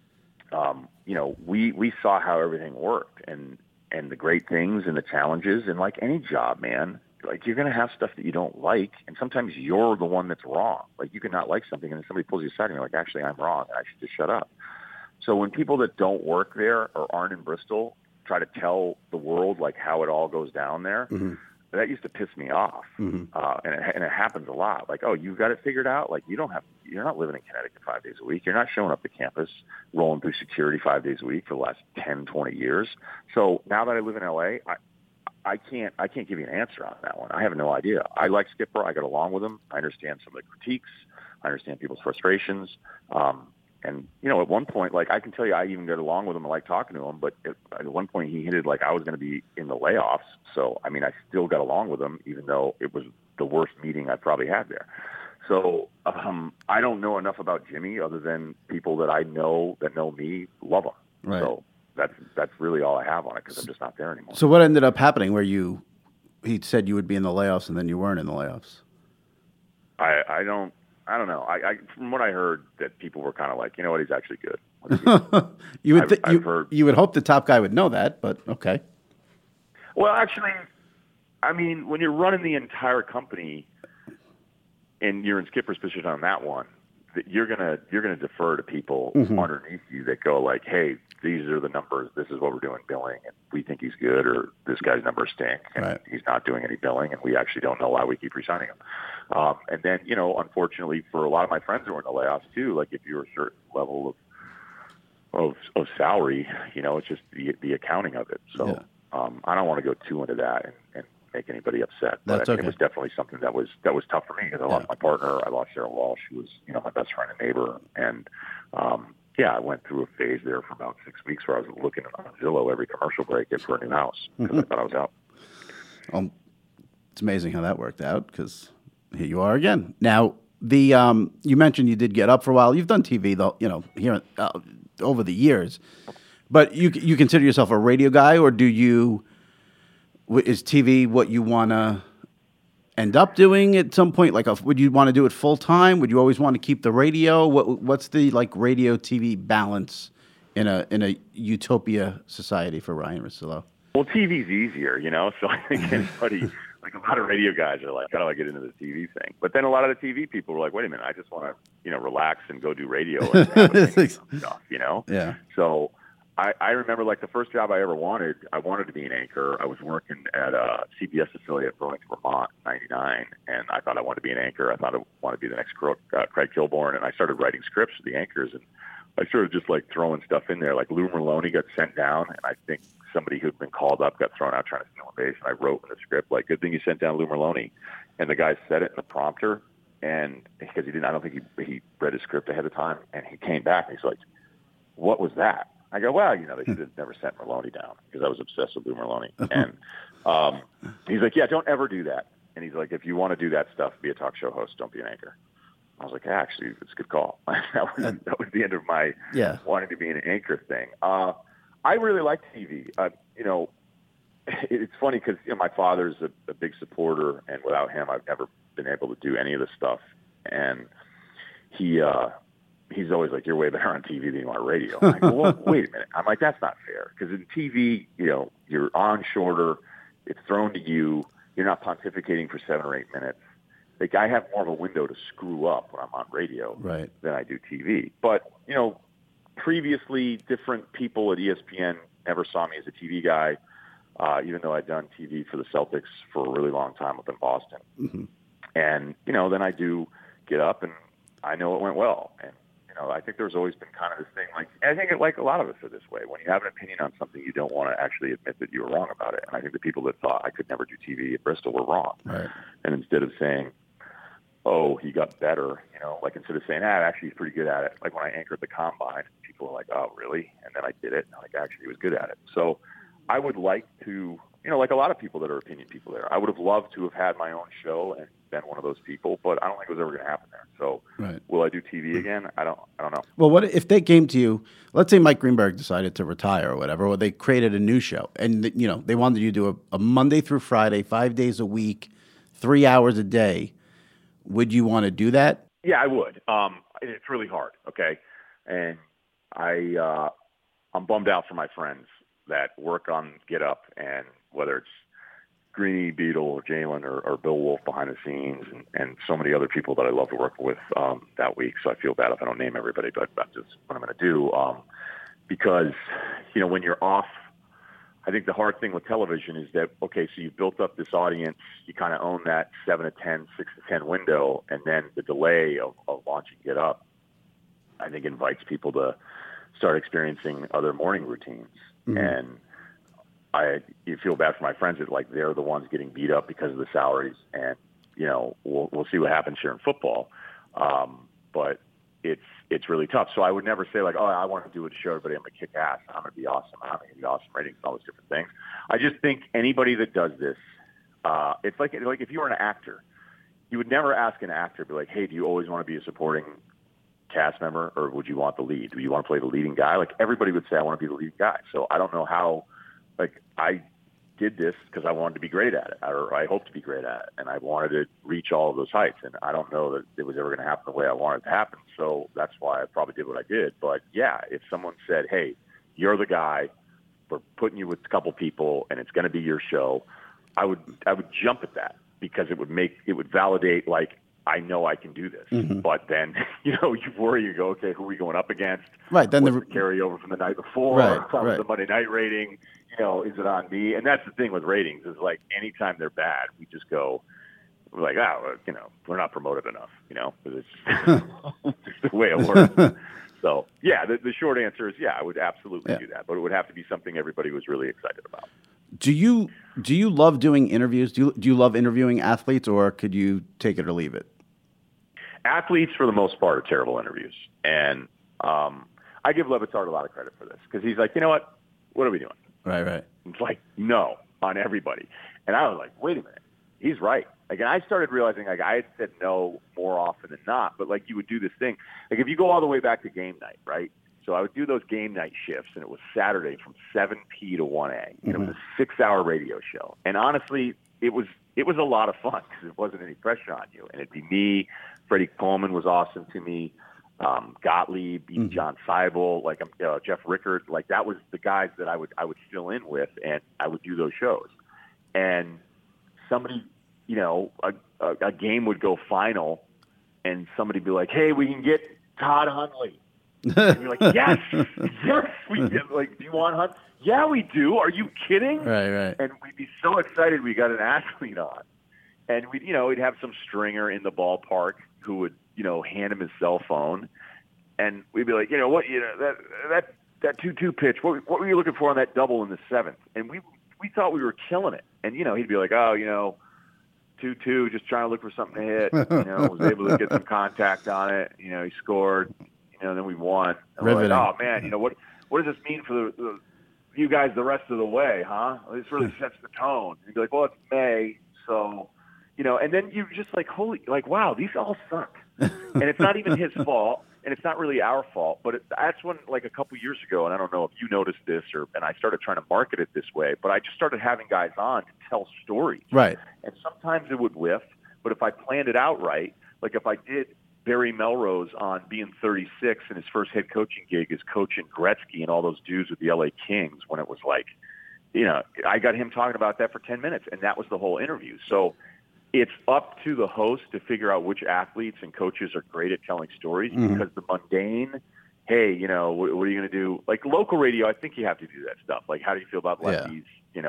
we saw how everything worked and the great things and the challenges, and like any job, man, like you're going to have stuff that you don't like. And sometimes you're the one that's wrong. Like you can not like something and then somebody pulls you aside and you're like, actually, I'm wrong. I should just shut up. So when people that don't work there or aren't in Bristol try to tell the world like how it all goes down there, that used to piss me off. And it happens a lot. Like, oh, you've got it figured out. Like you're not living in Connecticut 5 days a week. You're not showing up to campus, rolling through security 5 days a week for the last 10, 20 years. So now that I live in LA, I can't give you an answer on that one. I have no idea. I like Skipper. I get along with him. I understand some of the critiques. I understand people's frustrations. And, at one point, like I can tell you, I even get along with him. I like talking to him. But at one point he hinted like I was going to be in the layoffs. So, I mean, I still got along with him, even though it was the worst meeting I probably had there. So I don't know enough about Jimmy other than people that I know that know me love him. Right. So that's really all I have on it because I'm just not there anymore. So what ended up happening where he said you would be in the layoffs and then you weren't in the layoffs? I don't know. I from what I heard, that people were kind of like, you know what, he's actually good. You would hope the top guy would know that, but okay. Well, actually, I mean, when you're running the entire company and you're in Skipper's position on that one, you're gonna defer to people underneath you that go like, hey, these are the numbers. This is what we're doing billing, and we think he's good, or this guy's numbers stink, and he's not doing any billing, and we actually don't know why we keep re-signing him. And then, unfortunately, for a lot of my friends who are in the layoffs too, like if you're a certain level of salary, it's just the accounting of it. So I don't want to go too into that and make anybody upset. But That's okay. It was definitely something that was tough for me because I lost my partner. I lost Sarah Walsh, who was my best friend and neighbor, and I went through a phase there for about 6 weeks where I was looking on Zillow every commercial break for a new house because I thought I was out. It's amazing how that worked out because here you are again. Now, you mentioned you did Get Up for a while. You've done TV, though, here over the years. But you consider yourself a radio guy, or is TV what you want to end up doing at some point? Like, would you want to do it full time? Would you always want to keep the radio? What's the radio TV balance in a utopia society for Ryen Russillo? Well, TV's easier, so I think anybody, like a lot of radio guys are like, how do I get into the TV thing? But then a lot of the TV people were like, wait a minute, I just want to, relax and go do radio and have stuff, Yeah. So I remember like the first job I ever wanted, I wanted to be an anchor. I was working at a CBS affiliate, Burlington, Vermont, in '99, and I thought I wanted to be an anchor. I thought I wanted to be the next Craig Kilborn, and I started writing scripts for the anchors, and I started just like throwing stuff in there. Like Lou Merlone got sent down, and I think somebody who'd been called up got thrown out trying to steal a base, and I wrote in the script, like, good thing you sent down Lou Merlone. And the guy said it in the prompter, and because I don't think he read his script ahead of time, and he came back, and he's like, what was that? I go, well, they should have never sent Merlone down because I was obsessed with Lou Merlone. And he's like, yeah, don't ever do that. And he's like, if you want to do that stuff, be a talk show host, don't be an anchor. I was like, actually, it's a good call. that was the end of my wanting to be an anchor thing. I really like TV. It's funny because my father's a big supporter, and without him, I've never been able to do any of this stuff. And he's always like, you're way better on TV than you are on radio. I'm like, well, wait a minute. I'm like, that's not fair. Because in TV, you're on shorter. It's thrown to you. You're not pontificating for 7 or 8 minutes. Like, I have more of a window to screw up when I'm on radio than I do TV. But, previously, different people at ESPN never saw me as a TV guy, even though I'd done TV for the Celtics for a really long time up in Boston. Mm-hmm. And, then I do Get Up, and I know it went well. And, I think there's always been kind of this thing, like, I think like a lot of us are this way. When you have an opinion on something, you don't want to actually admit that you were wrong about it. And I think the people that thought I could never do TV at Bristol were wrong. Right. And instead of saying, oh, he got better, like instead of saying, actually he's pretty good at it. Like when I anchored the Combine, people were like, oh, really? And then I did it, and like, actually he was good at it. So I would like to, like a lot of people that are opinion people there, I would have loved to have had my own show and been one of those people, but I don't think it was ever going to happen there. So will I do TV again? I don't know. Well, what if they came to you, let's say Mike Greenberg decided to retire or whatever, or they created a new show and, they wanted you to do a Monday through Friday, 5 days a week, 3 hours a day. Would you want to do that? Yeah, I would. It's really hard. Okay. And I'm bummed out for my friends that work on Get Up, and whether it's Greeny, Beadle, or Jalen, or Bill Wolf behind the scenes, and so many other people that I love to work with that week. So I feel bad if I don't name everybody, but that's just what I'm going to do. Because, when you're off, I think the hard thing with television is that, okay, so you've built up this audience, you kind of own that 7 to 10, 6 to 10 window, and then the delay of launching Get Up, I think invites people to start experiencing other morning routines. Mm-hmm. And you feel bad for my friends that like they're the ones getting beat up because of the salaries, and we'll see what happens here in football. But it's really tough. So I would never say like, oh, I want to do a show, everybody, I'm gonna kick ass, I'm gonna be awesome, I'm gonna be awesome ratings, and all those different things. I just think anybody that does this, it's like if you were an actor, you would never ask an actor, be like, hey, do you always want to be a supporting cast member, or would you want the lead? Do you want to play the leading guy? Like everybody would say, I want to be the leading guy. So I don't know how. Like I did this because I wanted to be great at it, or I hoped to be great at it, and I wanted to reach all of those heights. And I don't know that it was ever going to happen the way I wanted it to happen. So that's why I probably did what I did. But yeah, if someone said, "Hey, you're the guy. We're putting you with a couple people, and it's going to be your show," I would jump at that because it would validate like I know I can do this. But then, you worry, you go, okay, who are we going up against? Right. Then what's the carryover from the night before? Right. The Monday night rating, is it on me? And that's the thing with ratings is like anytime they're bad, we just go, we're like, we're not promoted enough, because it's just the way it works. So, yeah, the short answer is, I would absolutely do that. But it would have to be something everybody was really excited about. Do you love doing interviews? Do you love interviewing athletes, or could you take it or leave it? Athletes, for the most part, are terrible interviews. And I give Le Batard a lot of credit for this because he's like, you know what? What are we doing? Right. It's like, no, on everybody. And I was like, wait a minute. He's right. Like, and I started realizing, like, I had said no more often than not, but, like, you would do this thing. Like, if you go all the way back to game night, right? So I would do those game night shifts, and it was Saturday from 7P to 1A. And it was a 6-hour radio show. And honestly, it was a lot of fun because it wasn't any pressure on you. And it'd be me. Freddie Coleman was awesome to me. Gottlieb, John Seibel, like Jeff Rickard. Like, that was the guys that I would fill in with, and I would do those shows. And somebody, a game would go final, and somebody would be like, hey, we can get Todd Hundley. And you're like, yes, we do. Like, do you want Hunt? Yeah, we do. Are you kidding? Right. And we'd be so excited we got an athlete on. And we'd have some stringer in the ballpark who would, hand him his cell phone. And we'd be like, that 2-2 pitch, what were you looking for on that double in the 7th? And we thought we were killing it. And, he'd be like, 2-2, just trying to look for something to hit. Was able to get some contact on it. He scored. Then we won. And we're like, oh, man, what does this mean for you guys the rest of the way, huh? This really sets the tone. And you'd be like, well, it's May, so, and then you're just like, wow, these all suck. And it's not even his fault, and it's not really our fault, but that's when, like, a couple years ago, and I don't know if you noticed this, and I started trying to market it this way, but I just started having guys on to tell stories. Right. And sometimes it would whiff, but if I planned it out right, like if I did Barry Melrose on being 36 and his first head coaching gig is coaching Gretzky and all those dudes with the LA Kings when it was like, I got him talking about that for 10 minutes, and that was the whole interview. So it's up to the host to figure out which athletes and coaches are great at telling stories because the mundane, hey, what are you going to do? Like local radio, I think you have to do that stuff. Like, how do you feel about lefties?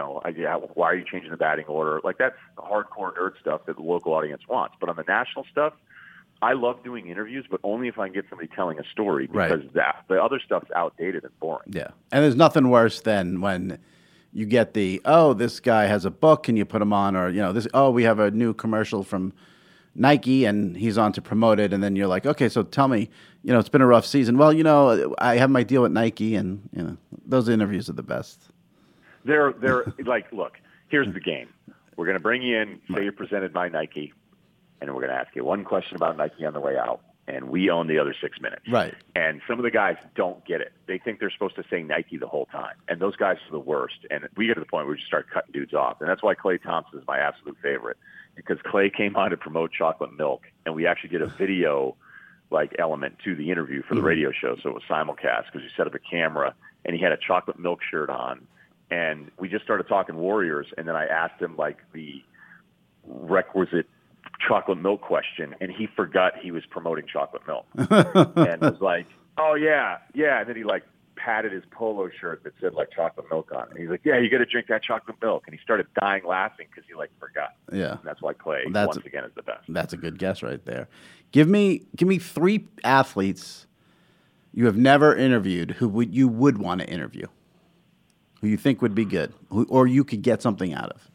Why are you changing the batting order? Like, that's hardcore nerd stuff that the local audience wants. But on the national stuff, I love doing interviews, but only if I can get somebody telling a story because the other stuff's outdated and boring. Yeah, and there's nothing worse than when you get this guy has a book and you put him on, or we have a new commercial from Nike and he's on to promote it, and then you're like, okay, so tell me, it's been a rough season. Well, I have my deal with Nike, and those interviews are the best. They're like, look, here's the game. We're going to bring you in, say you're presented by Nike, and we're going to ask you one question about Nike on the way out, and we own the other 6 minutes. Right. And some of the guys don't get it. They think they're supposed to say Nike the whole time, and those guys are the worst. And we get to the point where we just start cutting dudes off, and that's why Klay Thompson is my absolute favorite, because Klay came on to promote chocolate milk, and we actually did a video element to the interview for the radio show, so it was simulcast because we set up a camera, and he had a chocolate milk shirt on, and we just started talking Warriors, and then I asked him the requisite chocolate milk question, and he forgot he was promoting chocolate milk and was like, oh yeah, and then he patted his polo shirt that said chocolate milk on it, and he's like, yeah, you got to drink that chocolate milk, and he started dying laughing because he forgot. Yeah, and that's why Klay once again is the best. That's a good guess right there. Give me 3 athletes you have never interviewed who you would want to interview, who you think would be good, or you could get something out of.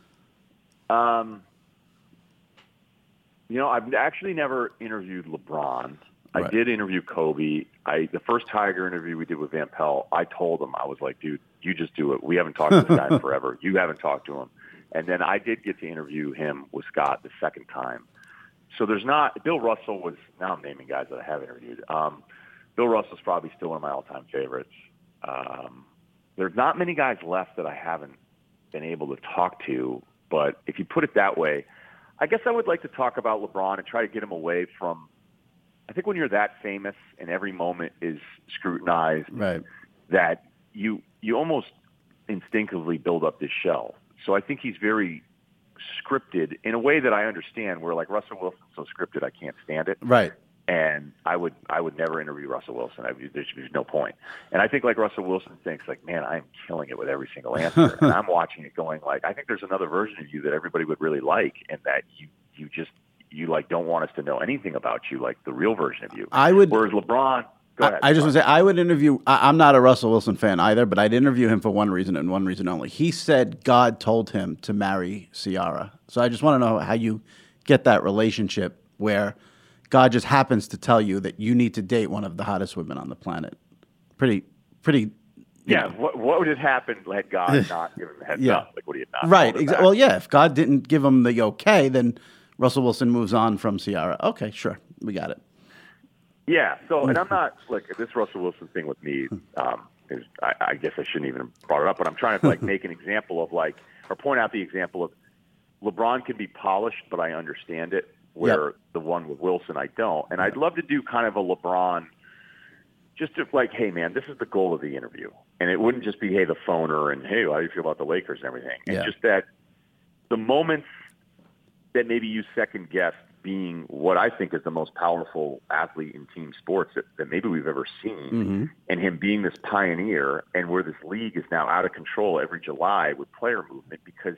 I've actually never interviewed LeBron. Right. I did interview Kobe. The first Tiger interview we did with Van Pelt, I told him, I was like, dude, you just do it. We haven't talked to this guy in forever. You haven't talked to him. And then I did get to interview him with Scott the second time. So Bill Russell was, now I'm naming guys that I have interviewed. Bill Russell's probably still one of my all-time favorites. There's not many guys left that I haven't been able to talk to, but if you put it that way, I guess I would like to talk about LeBron and try to get him away from, I think when you're that famous and every moment is scrutinized, right, that you almost instinctively build up this shell. So I think he's very scripted in a way that I understand. Where like Russell Wilson's so scripted, I can't stand it. Right. And I would never interview Russell Wilson. There's no point. And I think like Russell Wilson thinks like, man, I'm killing it with every single answer. And I'm watching it going like, I think there's another version of you that everybody would really like, and that you like don't want us to know anything about you, like the real version of you. Whereas LeBron. Go ahead. I just want to say, I would interview. I'm not a Russell Wilson fan either, but I'd interview him for one reason and one reason only. He said God told him to marry Ciara. So I just want to know how you get that relationship where God just happens to tell you that you need to date one of the hottest women on the planet. Pretty. Yeah. What would have happened had God not given the heads up? Like, would he have not? Right. Well, yeah. If God didn't give him the okay, then Russell Wilson moves on from Ciara. Okay, sure, we got it. Yeah. So, and I'm not like this Russell Wilson thing with me. Is I guess I shouldn't even have brought it up, but I'm trying to like make an example of like, or point out the example of LeBron can be polished, but I understand it. Where the one with Wilson, I don't. And I'd love to do kind of a LeBron, just to like, hey, man, this is the goal of the interview. And it wouldn't just be, hey, the phoner, and hey, how do you feel about the Lakers and everything. And just that the moments that maybe you second guess being what I think is the most powerful athlete in team sports that maybe we've ever seen, and him being this pioneer, and where this league is now out of control every July with player movement because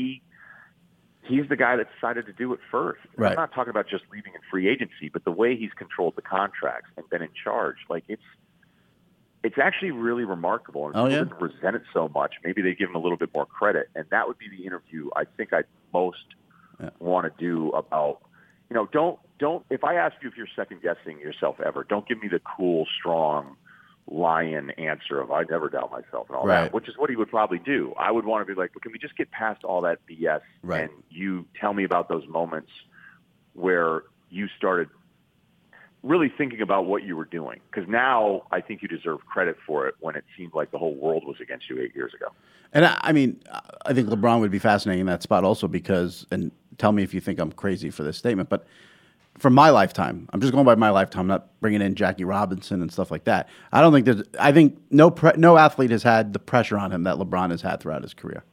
he's the guy that decided to do it first. Right. I'm not talking about just leaving in free agency, but the way he's controlled the contracts and been in charge. Like it's actually really remarkable. And people didn't resent it so much. Maybe they give him a little bit more credit. And that would be the interview I think I'd most want to do about, don't, if I ask you if you're second guessing yourself ever, don't give me the cool, strong, lion answer of I never doubt myself and all that, which is what he would probably do. I would want to be like, well, can we just get past all that BS and you tell me about those moments where you started really thinking about what you were doing? Because now I think you deserve credit for it when it seemed like the whole world was against you 8 years ago. And I mean, I think LeBron would be fascinating in that spot also because, and tell me if you think I'm crazy for this statement, but from my lifetime, I'm just going by my lifetime, not bringing in Jackie Robinson and stuff like that. I think no athlete has had the pressure on him that LeBron has had throughout his career.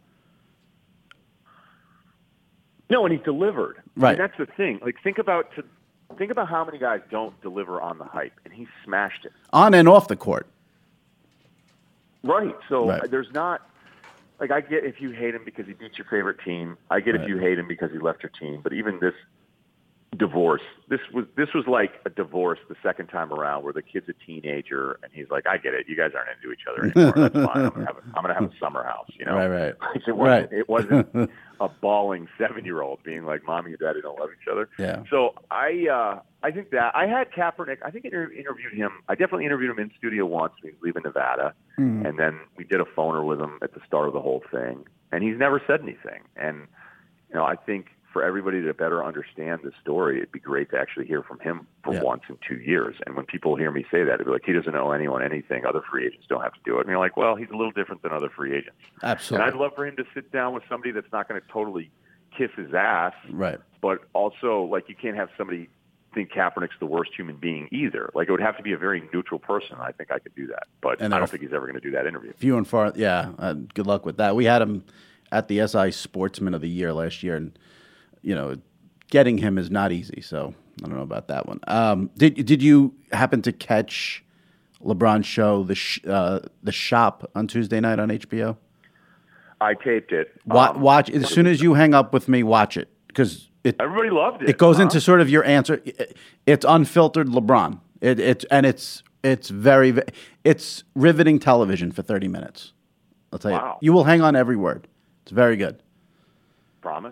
No, and he delivered. Right. And that's the thing. Like, think about how many guys don't deliver on the hype, and he smashed it. On and off the court. Right. So there's not, like, I get if you hate him because he beat your favorite team. I get if you hate him because he left your team. But even this divorce, this was like a divorce the second time around where the kid's a teenager and he's like, I get it, you guys aren't into each other anymore. That's fine. I'm gonna have a summer house, Right. It wasn't a bawling 7-year-old being like, Mommy and Daddy don't love each other. Yeah. So I think that I had Kaepernick. I think I interviewed him. I definitely interviewed him in studio once when he was leaving Nevada, and then we did a phoner with him at the start of the whole thing, and he's never said anything. And I think for everybody to better understand the story, it'd be great to actually hear from him for once in 2 years. And when people hear me say that, they'd be like, he doesn't owe anyone anything. Other free agents don't have to do it. And you're like, well, he's a little different than other free agents. Absolutely. And I'd love for him to sit down with somebody that's not going to totally kiss his ass. Right. But also, like, you can't have somebody think Kaepernick's the worst human being either. Like, it would have to be a very neutral person. I think I could do that. But I don't think he's ever going to do that interview. Few and far. Yeah. Good luck with that. We had him at the SI Sportsman of the Year last year, and, getting him is not easy, so I don't know about that one. Did you happen to catch LeBron's show, The Shop, on Tuesday night on HBO? I taped it. Watch as soon as you hang up with me. Watch it because everybody loved it. It goes into sort of your answer. It's unfiltered LeBron. It's riveting television for 30 minutes. I'll tell you. You will hang on every word. It's very good. Promise.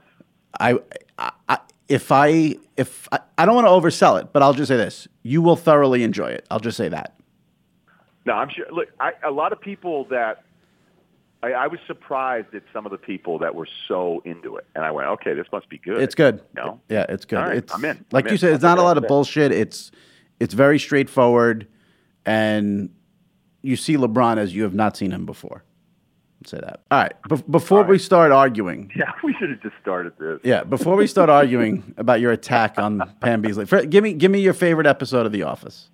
If I don't want to oversell it, but I'll just say this: you will thoroughly enjoy it. I'll just say that. No, I'm sure. Look, a lot of people that I was surprised at some of the people that were so into it, and I went, "Okay, this must be good." It's good. No, yeah, it's good. All right, it's, I'm in. Like you said, it's not a lot of bullshit. It's very straightforward, and you see LeBron as you have not seen him before. Say that. All right. Before we start arguing. Yeah, we should have just started this. Yeah, before we start arguing about your attack on Pam Beesly, give me your favorite episode of The Office.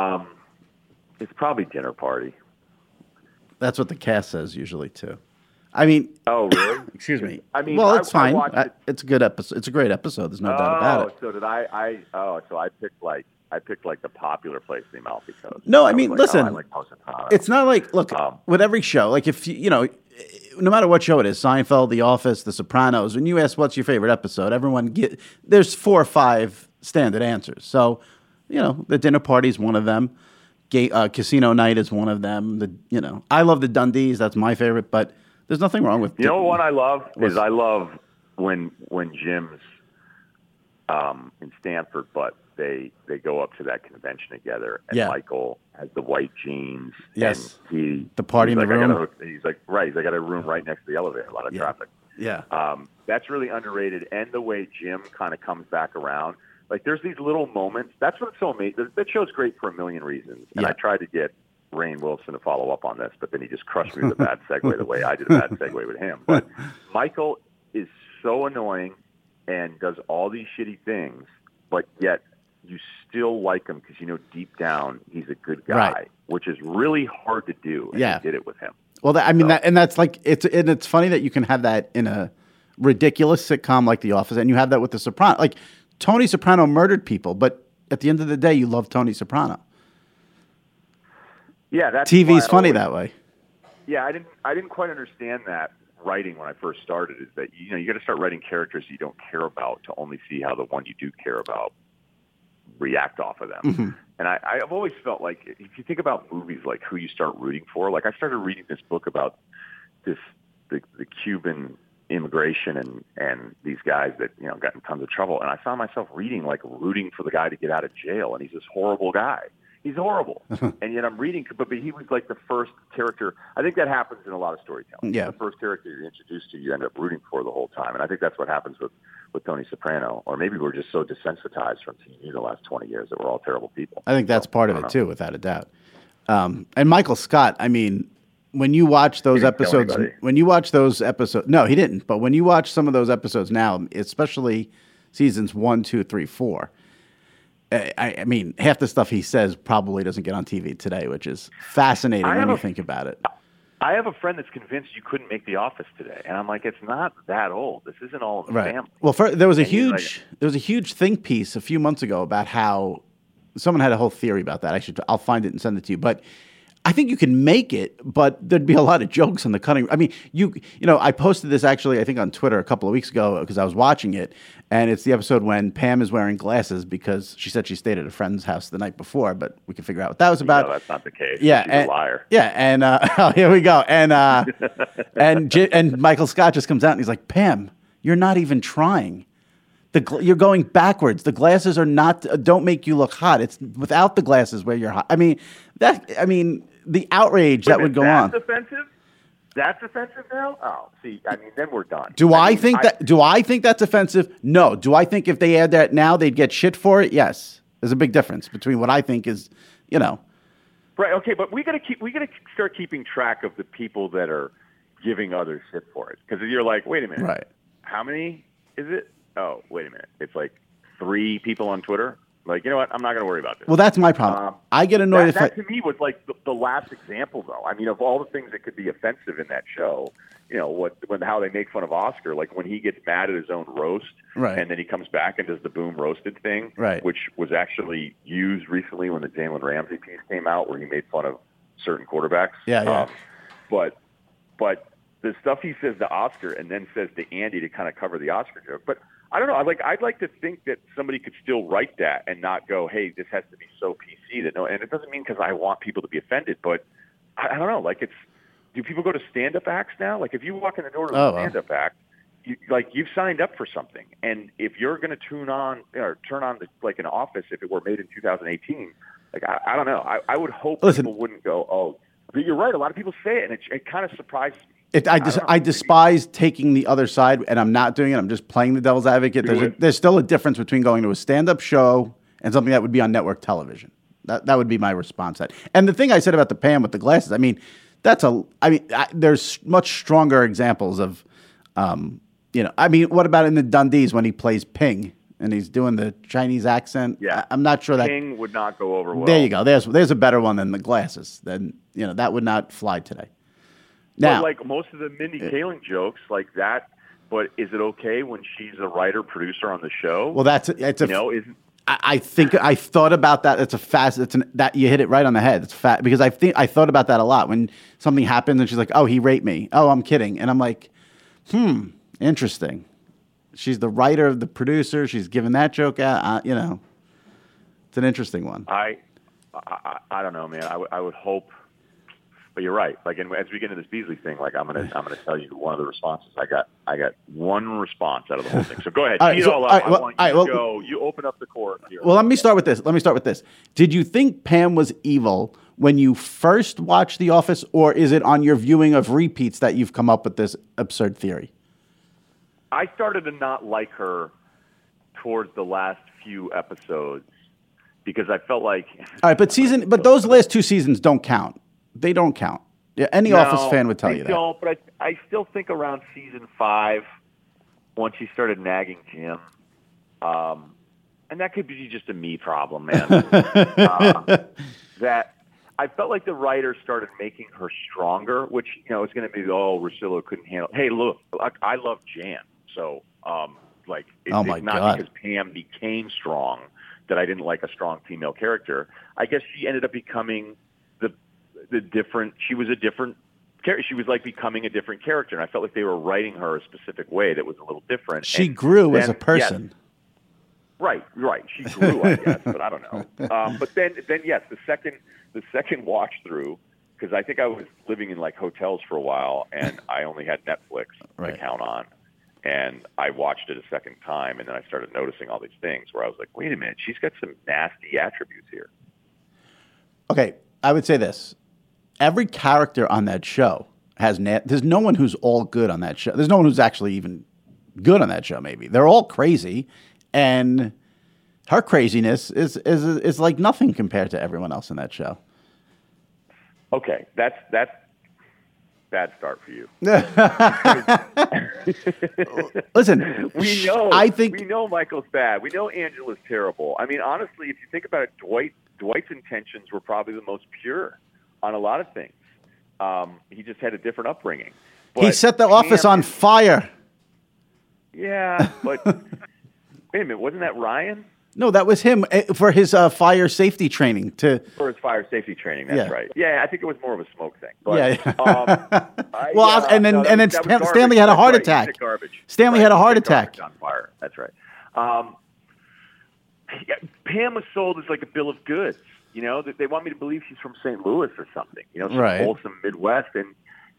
It's probably Dinner Party. That's what the cast says usually too. I mean, oh really? Excuse me. I mean, well, it's fine. It. It's a good episode. It's a great episode. There's no doubt about it. So did I? So I picked like the popular place in the Amalfi Coast. No, I mean, listen. I like Positano. It's not like look with every show. Like if you know, no matter what show it is, Seinfeld, The Office, The Sopranos. When you ask what's your favorite episode, there's 4 or 5 standard answers. So, you know, the dinner party is one of them. Casino Night is one of them. I love the Dundies. That's my favorite. But there's nothing wrong with. You know what I love is I love when Jim's in Stanford, but they go up to that convention together, and Michael has the white jeans. Yes, and the party in the room. He's like, right. They got a room right next to the elevator. A lot of traffic. Yeah. That's really underrated, and the way Jim kind of comes back around. Like, there's these little moments. That's what's so amazing. That show's great for a million reasons. And I tried to get Rainn Wilson to follow up on this, but then he just crushed me with a bad segue the way I did a bad segue with him. But Michael is so annoying and does all these shitty things, but yet you still like him because you know deep down he's a good guy, which is really hard to do. And he did it with him. Well, that's like it's funny that you can have that in a ridiculous sitcom like The Office, and you have that with The Sopranos. Like Tony Soprano murdered people, but at the end of the day, you love Tony Soprano. Yeah, that's TV's funny that way. Yeah, I didn't quite understand that writing when I first started. Is that you got to start writing characters you don't care about to only see how the one you do care about react off of them. Mm-hmm. And I've always felt like if you think about movies, like who you start rooting for. Like I started reading this book about the Cuban immigration and these guys that got in tons of trouble, and I found myself rooting for the guy to get out of jail, and he's this horrible guy. He's horrible. And yet I'm reading, but he was like the first character. I think that happens in a lot of storytelling. Yeah. The first character you're introduced to, you end up rooting for the whole time. And I think that's what happens with Tony Soprano. Or maybe we're just so desensitized from TV the last 20 years that we're all terrible people. I think that's part of it too, without a doubt. And Michael Scott, I mean, when you watch those episodes, no, he didn't. But when you watch some of those episodes now, especially seasons 1, 2, 3, 4, I mean, half the stuff he says probably doesn't get on TV today, which is fascinating when you think about it. I have a friend that's convinced you couldn't make The Office today, and I'm like, it's not that old. This isn't all in the family. Well, there was a huge think piece a few months ago about how someone had a whole theory about that. I'll find it and send it to you, but. I think you can make it, but there'd be a lot of jokes on the cutting. I mean, I posted this actually, I think on Twitter a couple of weeks ago because I was watching it, and it's the episode when Pam is wearing glasses because she said she stayed at a friend's house the night before, but we can figure out what that was about. No, that's not the case. Yeah, she's a liar. Yeah, and here we go. And and Michael Scott just comes out and he's like, Pam, you're not even trying. You're going backwards. The glasses don't make you look hot. It's without the glasses where you're hot. I mean, the outrage that would go on. That's offensive? That's offensive now? Oh, see, I mean, then we're done. Do I think that's offensive? No. Do I think if they add that now, they'd get shit for it? Yes. There's a big difference between what I think is, Right, okay, but we gotta start keeping track of the people that are giving others shit for it. Because you're like, wait a minute. Right. How many is it? Oh, wait a minute. It's like 3 people on Twitter. Like, you know what? I'm not going to worry about this. Well, that's my problem. I get annoyed that to me was like the last example, though. I mean, of all the things that could be offensive in that show, how they make fun of Oscar, like when he gets mad at his own roast, right. And then he comes back and does the boom roasted thing, right. Which was actually used recently when the Jalen Ramsey piece came out, where he made fun of certain quarterbacks. Yeah. But the stuff he says to Oscar and then says to Andy to kind of cover the Oscar joke, but. I don't know. I'd like to think that somebody could still write that and not go, "Hey, this has to be so PC that no." And it doesn't mean because I want people to be offended, but I don't know. Like, do people go to stand-up acts now? Like, if you walk in the door to a stand-up act, you've signed up for something, and if you're going to turn on like an Office, if it were made in 2018, like I don't know. I would hope people wouldn't go, "Oh," but you're right. A lot of people say it, and it kind of surprises me. I despise taking the other side, and I'm not doing it. I'm just playing the devil's advocate. There's still a difference between going to a stand-up show and something that would be on network television. That would be my response to that. And the thing I said about the Pam with the glasses, I mean, there's much stronger examples of, what about in the Dundies when he plays Ping and he's doing the Chinese accent? Yeah, I'm not sure that Ping would not go over well. There you go. There's a better one than the glasses. Then that would not fly today. Now, but like most of the Mindy Kaling jokes, like that. But is it okay when she's a writer producer on the show? well, it's isn't. I think I thought about that. That you hit it right on the head. It's fat because I thought about that a lot when something happens and she's like, "Oh, he raped me." "Oh, I'm kidding," and I'm like, interesting. She's the writer, the producer. She's giving that joke out. It's an interesting one. I don't know, man. I would hope. But you're right. Like, as we get into this Beasley thing, like I'm gonna tell you one of the responses. I got one response out of the whole thing. So go ahead. I want you to go. You open up the court here. Well, let me start with this. Did you think Pam was evil when you first watched The Office, or is it on your viewing of repeats that you've come up with this absurd theory? I started to not like her towards the last few episodes because I felt like. All right, but those last 2 seasons don't count. They don't count. Yeah, any Office fan would tell you that. Don't, but I still think around season 5, once she started nagging Jim, and that could be just a me problem, man. That I felt like the writers started making her stronger, which is going to be Russillo couldn't handle. Hey, look, I love Jan, so it's not because Pam became strong that I didn't like a strong female character. I guess she ended up becoming the different. She was a different character. She was like becoming a different character, and I felt like they were writing her a specific way that was a little different. She grew as a person. Yes, right. She grew, I guess, but I don't know. But then yes, the second watch through, because I think I was living in like hotels for a while, and I only had Netflix to count on, and I watched it a second time, and then I started noticing all these things where I was like, wait a minute, she's got some nasty attributes here. Okay, I would say this. Every character on that show there's no one who's all good on that show. There's no one who's actually even good on that show, maybe. They're all crazy, and her craziness is like nothing compared to everyone else in that show. Okay, that's bad start for you. Listen, we know Michael's bad. We know Angela's terrible. I mean, honestly, if you think about it, Dwight's intentions were probably the most pure on a lot of things. He just had a different upbringing. But he set the office on fire. Yeah, but wait a minute, wasn't that Ryan? No, that was him for his fire safety training. For his fire safety training, that's right. Yeah, I think it was more of a smoke thing. But, Stanley had a heart attack. Stanley had a heart attack. On fire. That's right. Pam was sold as like a bill of goods. They want me to believe she's from St. Louis or something. Some wholesome Midwest, and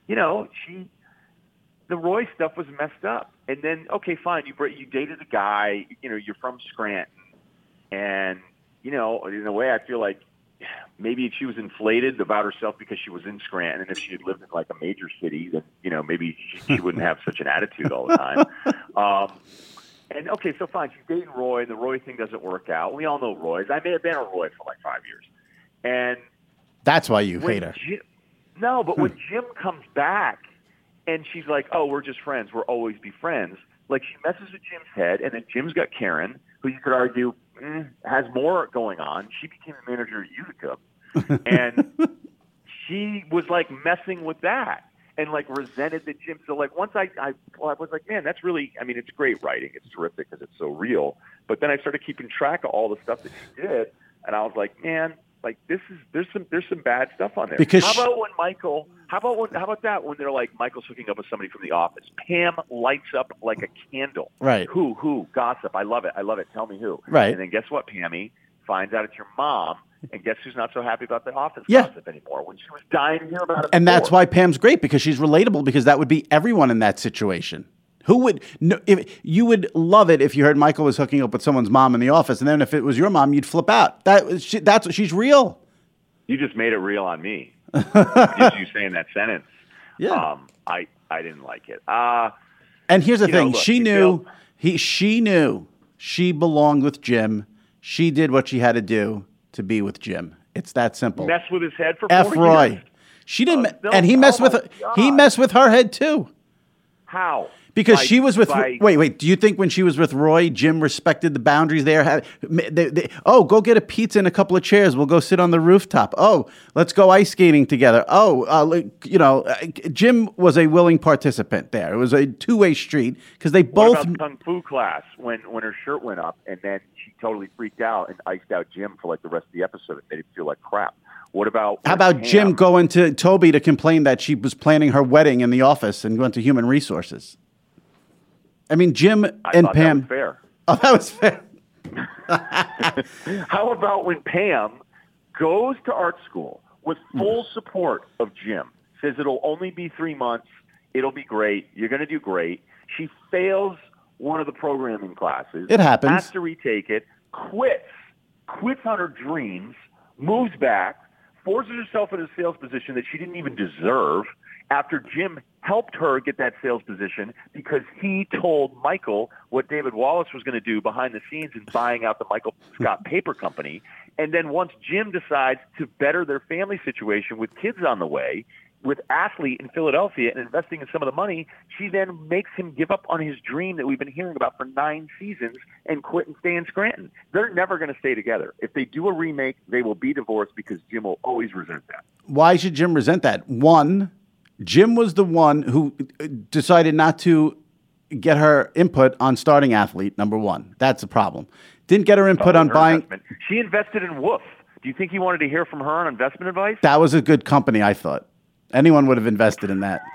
the Roy stuff was messed up. And then, okay, fine, you dated a guy. You're from Scranton, and in a way, I feel like maybe she was inflated about herself because she was in Scranton, and if she had lived in like a major city, then maybe she wouldn't have such an attitude all the time. And okay, so fine, she's dating Roy, and the Roy thing doesn't work out. We all know Roy's. I may have been a Roy for like 5 years, and that's why you hate her. But when Jim comes back, and she's like, "Oh, we're just friends. We'll always be friends." Like she messes with Jim's head, and then Jim's got Karen, who you could argue has more going on. She became the manager at Utica, and she was like messing with that. And like resented the Jim. So like once I was like, man, that's really, I mean, it's great writing. It's terrific because it's so real. But then I started keeping track of all the stuff that she did, and I was like, man, like there's some bad stuff on there. Because how about that when they're like Michael's hooking up with somebody from The Office? Pam lights up like a candle. Right. Who? Gossip. I love it. Tell me who. Right. And then guess what, Pammy finds out it's your mom. And guess who's not so happy about The Office gossip anymore when she was dying to hear about it. And that's why Pam's great, because she's relatable, because that would be everyone in that situation. Who would if you would love it if you heard Michael was hooking up with someone's mom in The Office, and then if it was your mom, you'd flip out. That's she's real. You just made it real on me. Just you saying that sentence. Yeah. I didn't like it. And here's the thing: she knew she belonged with Jim. She did what she had to do to be with Jim. It's that simple. Mess with his head for 4 Roy. years. She didn't, and he messed with her. He messed with her head too. How? Because she was with wait. Do you think when she was with Roy, Jim respected the boundaries there? Oh, go get a pizza and a couple of chairs. We'll go sit on the rooftop. Oh, let's go ice skating together. Oh, Jim was a willing participant there. It was a two-way street because they both. What about Kung Fu class when her shirt went up and then she totally freaked out and iced out Jim for like the rest of the episode? It made him feel like crap. What about how about Jim going to Toby to complain that she was planning her wedding in the office and went to human resources? I mean, Jim and Pam. That was fair. Oh, that was fair. How about when Pam goes to art school with full support of Jim, says it'll only be 3 months, it'll be great, you're going to do great. She fails one of the programming classes. It happens. Has to retake it, quits on her dreams, moves back, forces herself in a sales position that she didn't even deserve after Jim helped her get that sales position because he told Michael what David Wallace was going to do behind the scenes in buying out the Michael Scott Paper Company. And then once Jim decides to better their family situation with kids on the way, with Athlete in Philadelphia and investing in some of the money, she then makes him give up on his dream that we've been hearing about for 9 seasons and quit and stay in Scranton. They're never going to stay together. If they do a remake, they will be divorced because Jim will always resent that. Why should Jim resent that? One, Jim was the one who decided not to get her input on starting Athlete, number one. That's a problem. Didn't get her input on buying. Investment. She invested in Woof. Do you think he wanted to hear from her on investment advice? That was a good company, I thought. Anyone would have invested in that.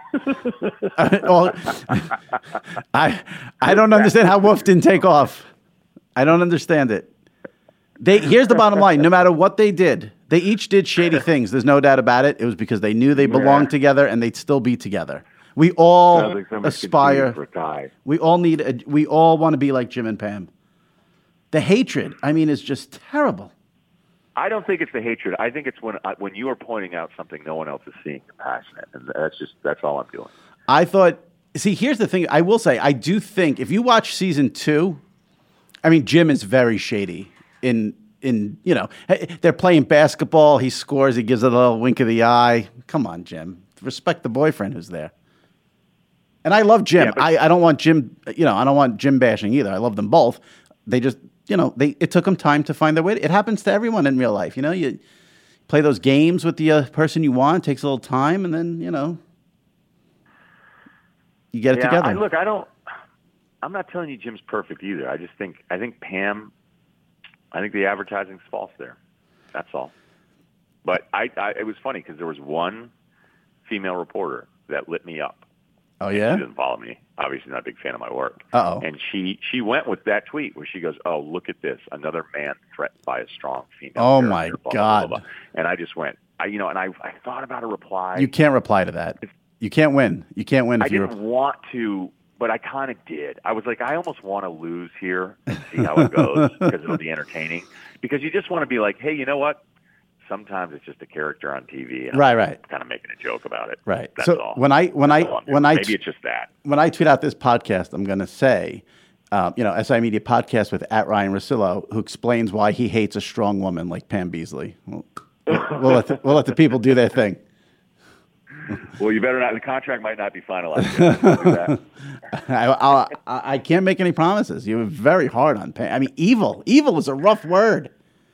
I don't understand how Woof didn't take off. I don't understand it. Here's the bottom line. No matter what they did, they each did shady things. There's no doubt about it. It was because they knew they belonged together and they'd still be together. We all aspire. For a guy. We all want to be like Jim and Pam. The hatred, is just terrible. I don't think it's the hatred. I think it's when you are pointing out something no one else is seeing. You're passionate, and that's all I'm doing. I thought. See, here's the thing. I will say, I do think if you watch season 2, Jim is very shady. They're playing basketball. He scores. He gives it a little wink of the eye. Come on, Jim. Respect the boyfriend who's there. And I love Jim. Yeah, I don't want Jim. I don't want Jim bashing either. I love them both. They just. It took them time to find their way. It happens to everyone in real life. You play those games with the person you want. It takes a little time, and then, you get it together. I'm not telling you Jim's perfect either. I think Pam, I think the advertising's false there. That's all. But it was funny because there was one female reporter that lit me up. Oh, yeah? She doesn't follow me. Obviously not a big fan of my work. Uh-oh. And she went with that tweet where she goes, "Oh, look at this. Another man threatened by a strong female." Oh, my God. Blah, blah, blah. And I just went, I thought about a reply. You can't reply to that. You can't win. You can't win if you didn't want to, but I kind of did. I was like, I almost want to lose here and see how it goes because it'll be entertaining. Because you just want to be like, hey, you know what? Sometimes it's just a character on TV. And right. I'm kind of making a joke about it. Right. That's so all. Maybe it's just that. When I tweet out this podcast, I'm going to say, SI Media Podcast with @Ryan Russillo, who explains why he hates a strong woman like Pam Beesly. We'll let the people do their thing. Well, you better not. The contract might not be finalized. I can't make any promises. You were very hard on Pam. Evil. Evil is a rough word.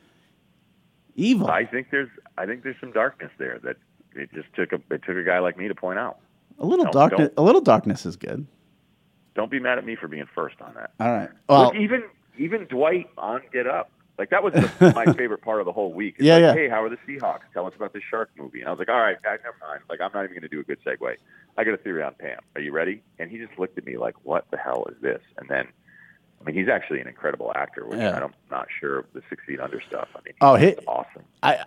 Evil. I think there's some darkness there that it took a guy like me to point out. A little darkness. A little darkness is good. Don't be mad at me for being first on that. All right. Well, look, even Dwight on Get Up. Like, that was my favorite part of the whole week. Yeah. Hey, how are the Seahawks? Tell us about the Shark movie. And I was like, all right, guys, never mind. Like, I'm not even going to do a good segue. I got a theory on Pam. Are you ready? And he just looked at me like, what the hell is this? And then, he's actually an incredible actor, which I'm not sure of the 6 Feet Under stuff. He's awesome.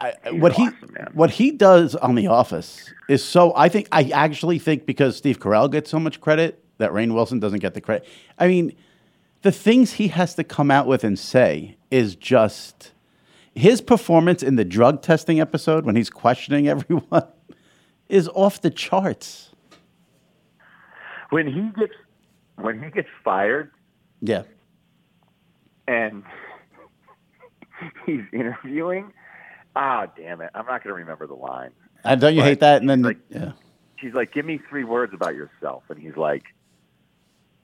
What he does on The Office is so. I actually think because Steve Carell gets so much credit that Rainn Wilson doesn't get the credit. The things he has to come out with and say is just his performance in the drug testing episode when he's questioning everyone is off the charts. When he gets fired, yeah, and he's interviewing. Damn it! I'm not going to remember the line. Don't you hate that? And then she's like, "Give me 3 words about yourself," and he's like,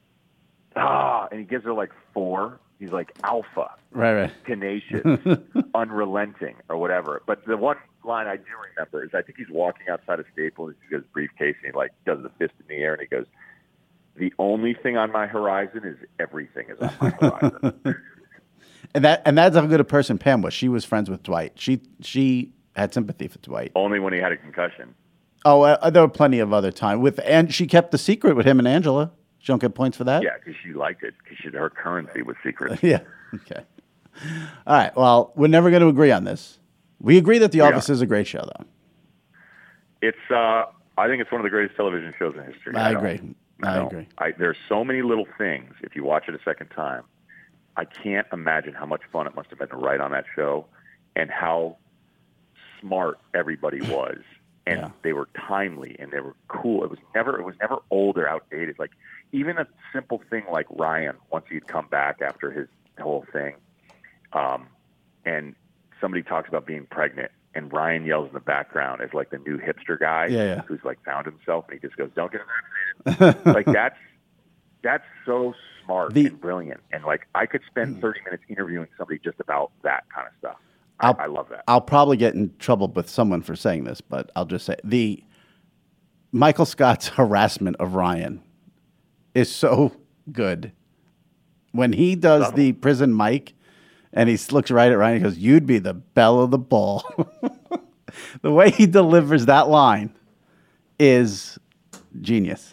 And he gives her like 4. He's like alpha, right, tenacious, unrelenting, or whatever. But the one line I do remember is I think he's walking outside of Staples. He's got his briefcase, and he like does the fist in the air, and he goes, "The only thing on my horizon is everything is on my horizon." and that's how good a person Pam was. She was friends with Dwight. She had sympathy for Dwight. Only when he had a concussion. Oh, there were plenty of other time and she kept the secret with him and Angela. She don't get points for that? Yeah, because she liked it. Because her currency was secret. Yeah. Okay. All right. Well, we're never going to agree on this. We agree that The Office is a great show, though. It's. I think it's one of the greatest television shows in history. I agree. There's so many little things. If you watch it a second time, I can't imagine how much fun it must have been to write on that show, and how smart everybody was. And they were timely, and they were cool. It was never old or outdated. Like, even a simple thing like Ryan, once he'd come back after his whole thing, and somebody talks about being pregnant, and Ryan yells in the background as like the new hipster guy who's like found himself, and he just goes, "Don't get vaccinated." Like that's so smart and brilliant. And like I could spend 30 minutes interviewing somebody just about that kind of stuff. I love that. I'll probably get in trouble with someone for saying this, but I'll just say the Michael Scott's harassment of Ryan is so good. When he does the prison mic and he looks right at Ryan, he goes, "You'd be the belle of the ball." The way he delivers that line is genius.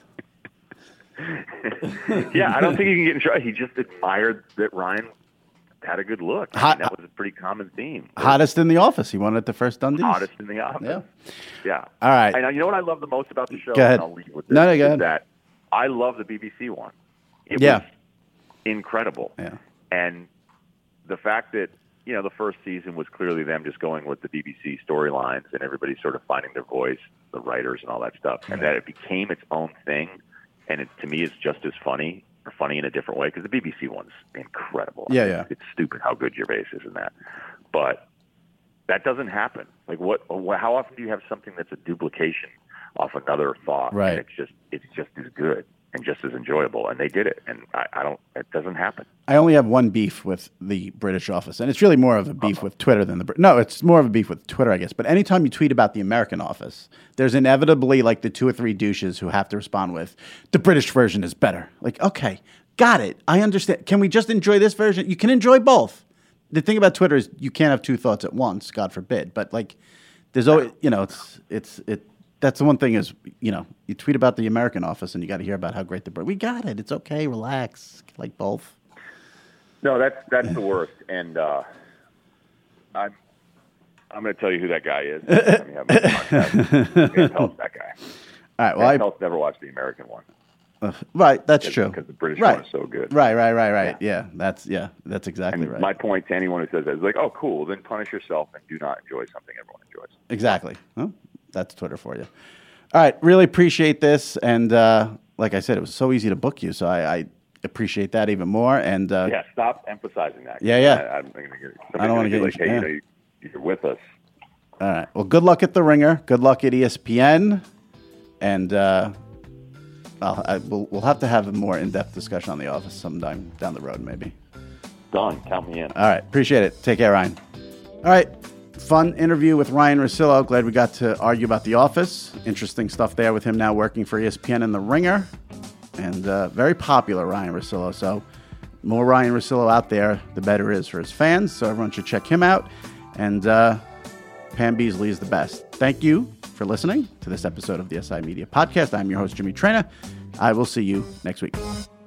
Yeah, I don't think he can get in trouble. He just admired that Ryan had a good look. That was a pretty common theme. Hottest in the office. He won it the first Dundies. Hottest in the office. Yeah. All right. And you know what I love the most about the show? Go ahead. And I'll leave with this, go ahead. That I love the BBC one. It was incredible. Yeah. And the fact that, the first season was clearly them just going with the BBC storylines and everybody sort of finding their voice, the writers and all that stuff, and that it became its own thing. And it, to me, is just as funny, or funny in a different way, because the BBC one's incredible. It's stupid how good Gervais is in that. But that doesn't happen. Like, how often do you have something that's a duplication off another thought? Right. And it's just as good and just as enjoyable. And they did it. And it doesn't happen. I only have one beef with the British Office, and it's really more of a beef with Twitter than it's more of a beef with Twitter, I guess. But anytime you tweet about the American Office, there's inevitably like the 2 or 3 douches who have to respond with, "The British version is better." Like, okay, got it. I understand. Can we just enjoy this version? You can enjoy both. The thing about Twitter is you can't have 2 thoughts at once, God forbid. But like, there's always, that's the one thing is, you tweet about the American Office and you got to hear about how great we got it. It's okay. Relax. Like both. No, that's the worst. And I'm going to tell you who that guy is. I'm going to tell us that guy. All right. Well, I've never watched the American one. Right, that's true. Because the British one is so good. Right. Yeah, that's exactly right. My point to anyone who says that is like, oh, cool, then punish yourself and do not enjoy something everyone enjoys. Exactly. Well, that's Twitter for you. All right, really appreciate this. And like I said, it was so easy to book you, so I appreciate that even more. And stop emphasizing that. Yeah. I don't want to get like, hey, you're with us. All right. Well, good luck at The Ringer. Good luck at ESPN. And we'll have to have a more in-depth discussion on The Office sometime down the road, maybe. Done. Count me in. All right. Appreciate it. Take care, Ryan. All right. Fun interview with Ryan Russillo. Glad we got to argue about The Office. Interesting stuff there with him now working for ESPN and The Ringer. And very popular, Ryan Russillo. So more Ryan Russillo out there, the better it is for his fans. So everyone should check him out. And Pam Beasley is the best. Thank you for listening to this episode of the SI Media Podcast. I'm your host, Jimmy Traina. I will see you next week.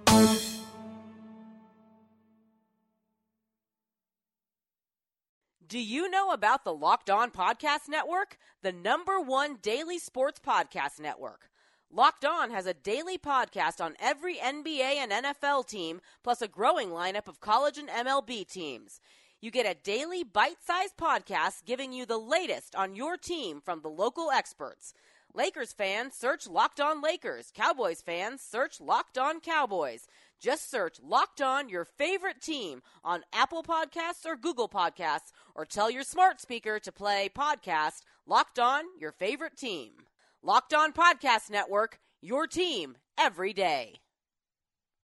Do you know about the Locked On Podcast Network? The #1 daily sports podcast network. Locked On has a daily podcast on every NBA and NFL team, plus a growing lineup of college and MLB teams. You get a daily bite-sized podcast giving you the latest on your team from the local experts. Lakers fans, search Locked On Lakers. Cowboys fans, search Locked On Cowboys. Just search Locked On your favorite team on Apple Podcasts or Google Podcasts, or tell your smart speaker to play podcast Locked On your favorite team. Locked On Podcast Network, your team every day.